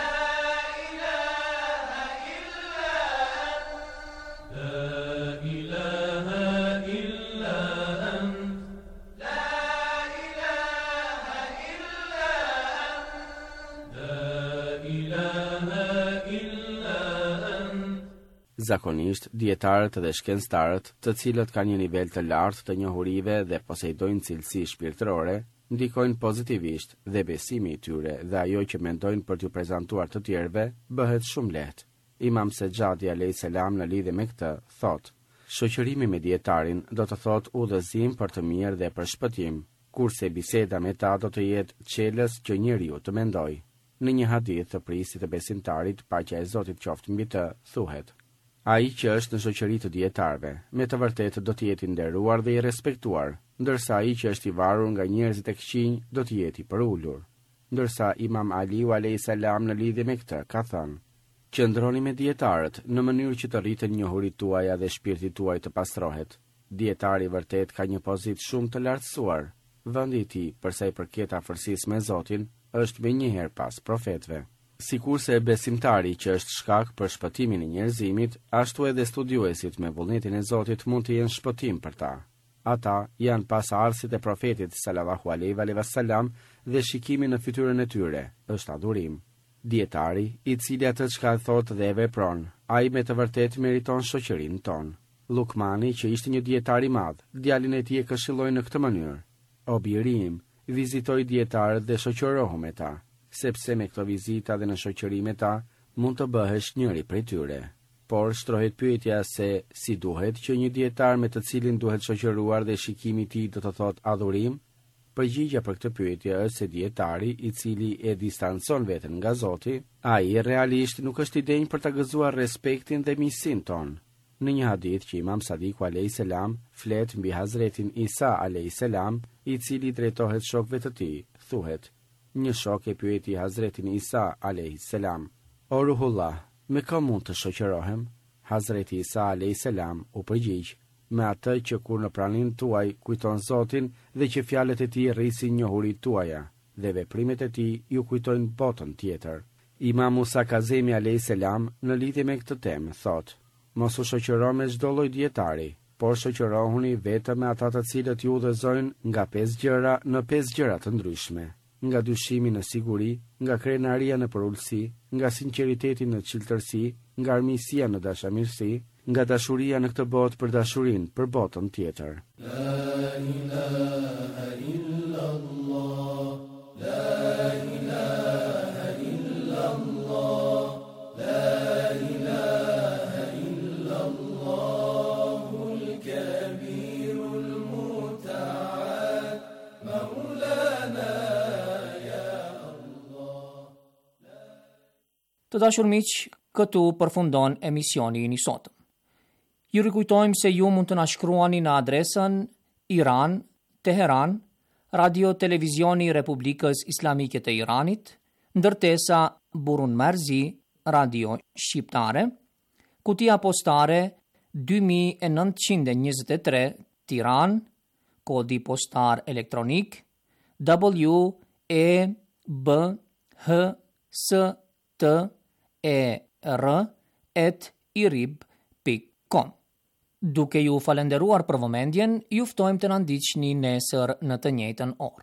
Zakonisht, dietarët dhe shkencëtarët, të cilët kanë një nivel të lartë të njohurive dhe posejdojnë cilësi shpirtërore, ndikojnë pozitivisht dhe besimi i tyre dhe ajo që mendojnë për t'u prezantuar të tjerëve bëhet shumë lehtë. Imam Sejadi alayhis salam në lidhje me këtë thotë: Shoqërimi me dietarin do të thotë udhëzim për të mirë dhe për shpëtim, kurse biseda me ta do të jetë çelës që njeriu të mendojë. Në një hadith të prisit të besimtarit, paqja e Zotit qoftë mbi të, thuhet: Ai që është në shoqëri të dietarëve, me të vërtetë do të jetë i nderuar dhe i respektuar, ndërsa ai që është i varur nga njerëzit e këqinj do të jetë i përulur. Ndërsa Imam Aliu alayhis salam në lidhje me këtë ka thënë: Qëndroni me dietarët në mënyrë që të rriten njohuritë tuaja dhe shpirti tuaj të pastrohet. Dietari vërtet ka një pozitë shumë të lartësuar. Vendi i tij, për sa i përket afërsisë me Zotin, është më njëherë pas profetëve. Sikurse besimtari që është shkak për shpëtimin e njerëzimit, ashtu edhe studiuesit me vullnetin e Zotit mund të jenë shpëtim për ta. Ata janë pasardhësit e profetit sallallahu alaihi wasallam dhe shikimi në fytyrën e tyre është adhurim. Dietari, i cili atë çka thotë dhe e vepron, ai me të vërtetë meriton shoqërinë tonë. Lukmani, që ishte një dietar i madh, djalin e tij e këshilloi në këtë mënyrë: O birim, vizitoj dietarët dhe shoqërohu me ta, sepse me këto vizita dhe në shoqëri me ta, mund të bëhesh njëri prej tyre. Por shtrohet pyetja se si duhet që një dietar me të cilin duhet shoqëruar dhe shikimi i tij do të thotë adhurim? Përgjigjja për këtë pyetje është se dietari i cili e distancon veten nga Zoti, ai realisht nuk është i denjë për ta gëzuar respektin dhe miqësinë tonë. Në një hadith që Imam Sadiku alayhis salam flet mbi Hazretin Isa alayhis salam, i cili drejtohet shokëve të tij, thuhet: një shok e pyeti Hazretin Isa alayhis salam: O Ruhullah, me kë mund të shoqërohem? Hazreti Isa alayhis salam u përgjigj: me atë që kur në pranin tuaj kujton Zotin dhe që fjalët e tij rrisin njohurit tuaja dhe veprimet e tij ju kujtojnë botën tjetër. Imam Musa Kazemi alayhis salam në lidhje me këtë temë thot: mos u shoqëro me çdo lloj dietari, por shoqërohuni vetëm me ata të cilët ju udhëzojnë nga pesë gjëra në pesë gjëra të ndryshme, nga dyshimi në siguri, nga krenaria në përulësi, nga sinqeriteti në çiltërsi, nga armiqësia në dashamirësi, nga dashuria në këtë botë për dashurinë për botën tjetër. La ilaha illallah, la ilaha illallah, la ilaha illallahul kabirul muta'al, maulana ya Allah. Të dashur miq, këtu përfundon emisioni i sotëm. Ju rikujtojmë se ju mund të na shkruani në adresën Iran, Teheran, Radio Televizioni Republikës Islamike të Iranit, ndërtesa Burun Merzi, Radio Shqiptare, kutia postare dy mijë e nëntëqind e njëzet e tre, Tiran, kodi postar elektronik W E B H S T E R at irib pikë com. Duke ju falenderuar për vëmendjen, ju ftojmë të na ndiqni nesër në të njëjtën orë.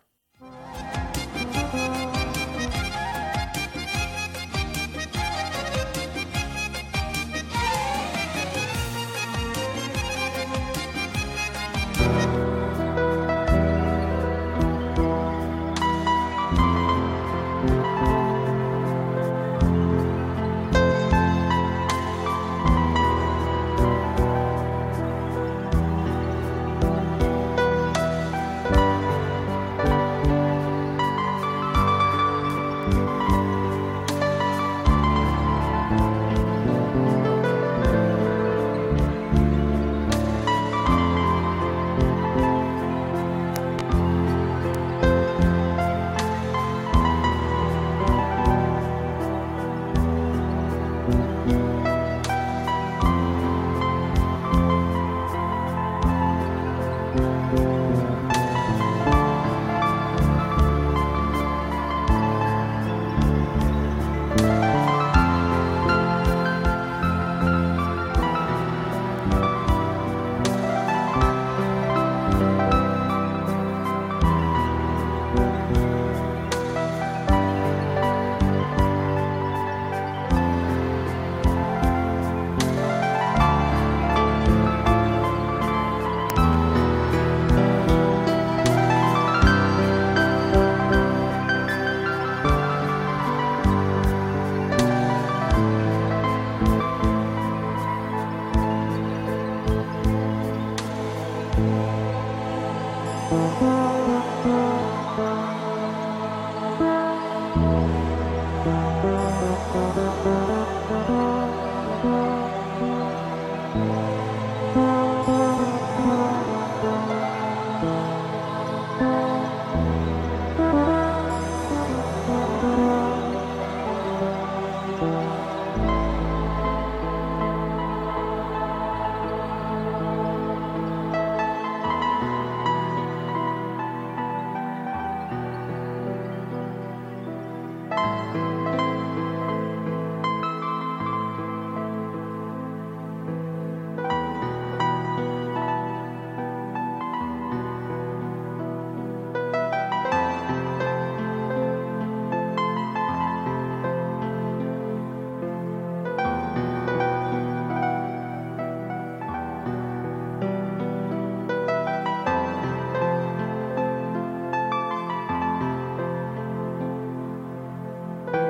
Thank you.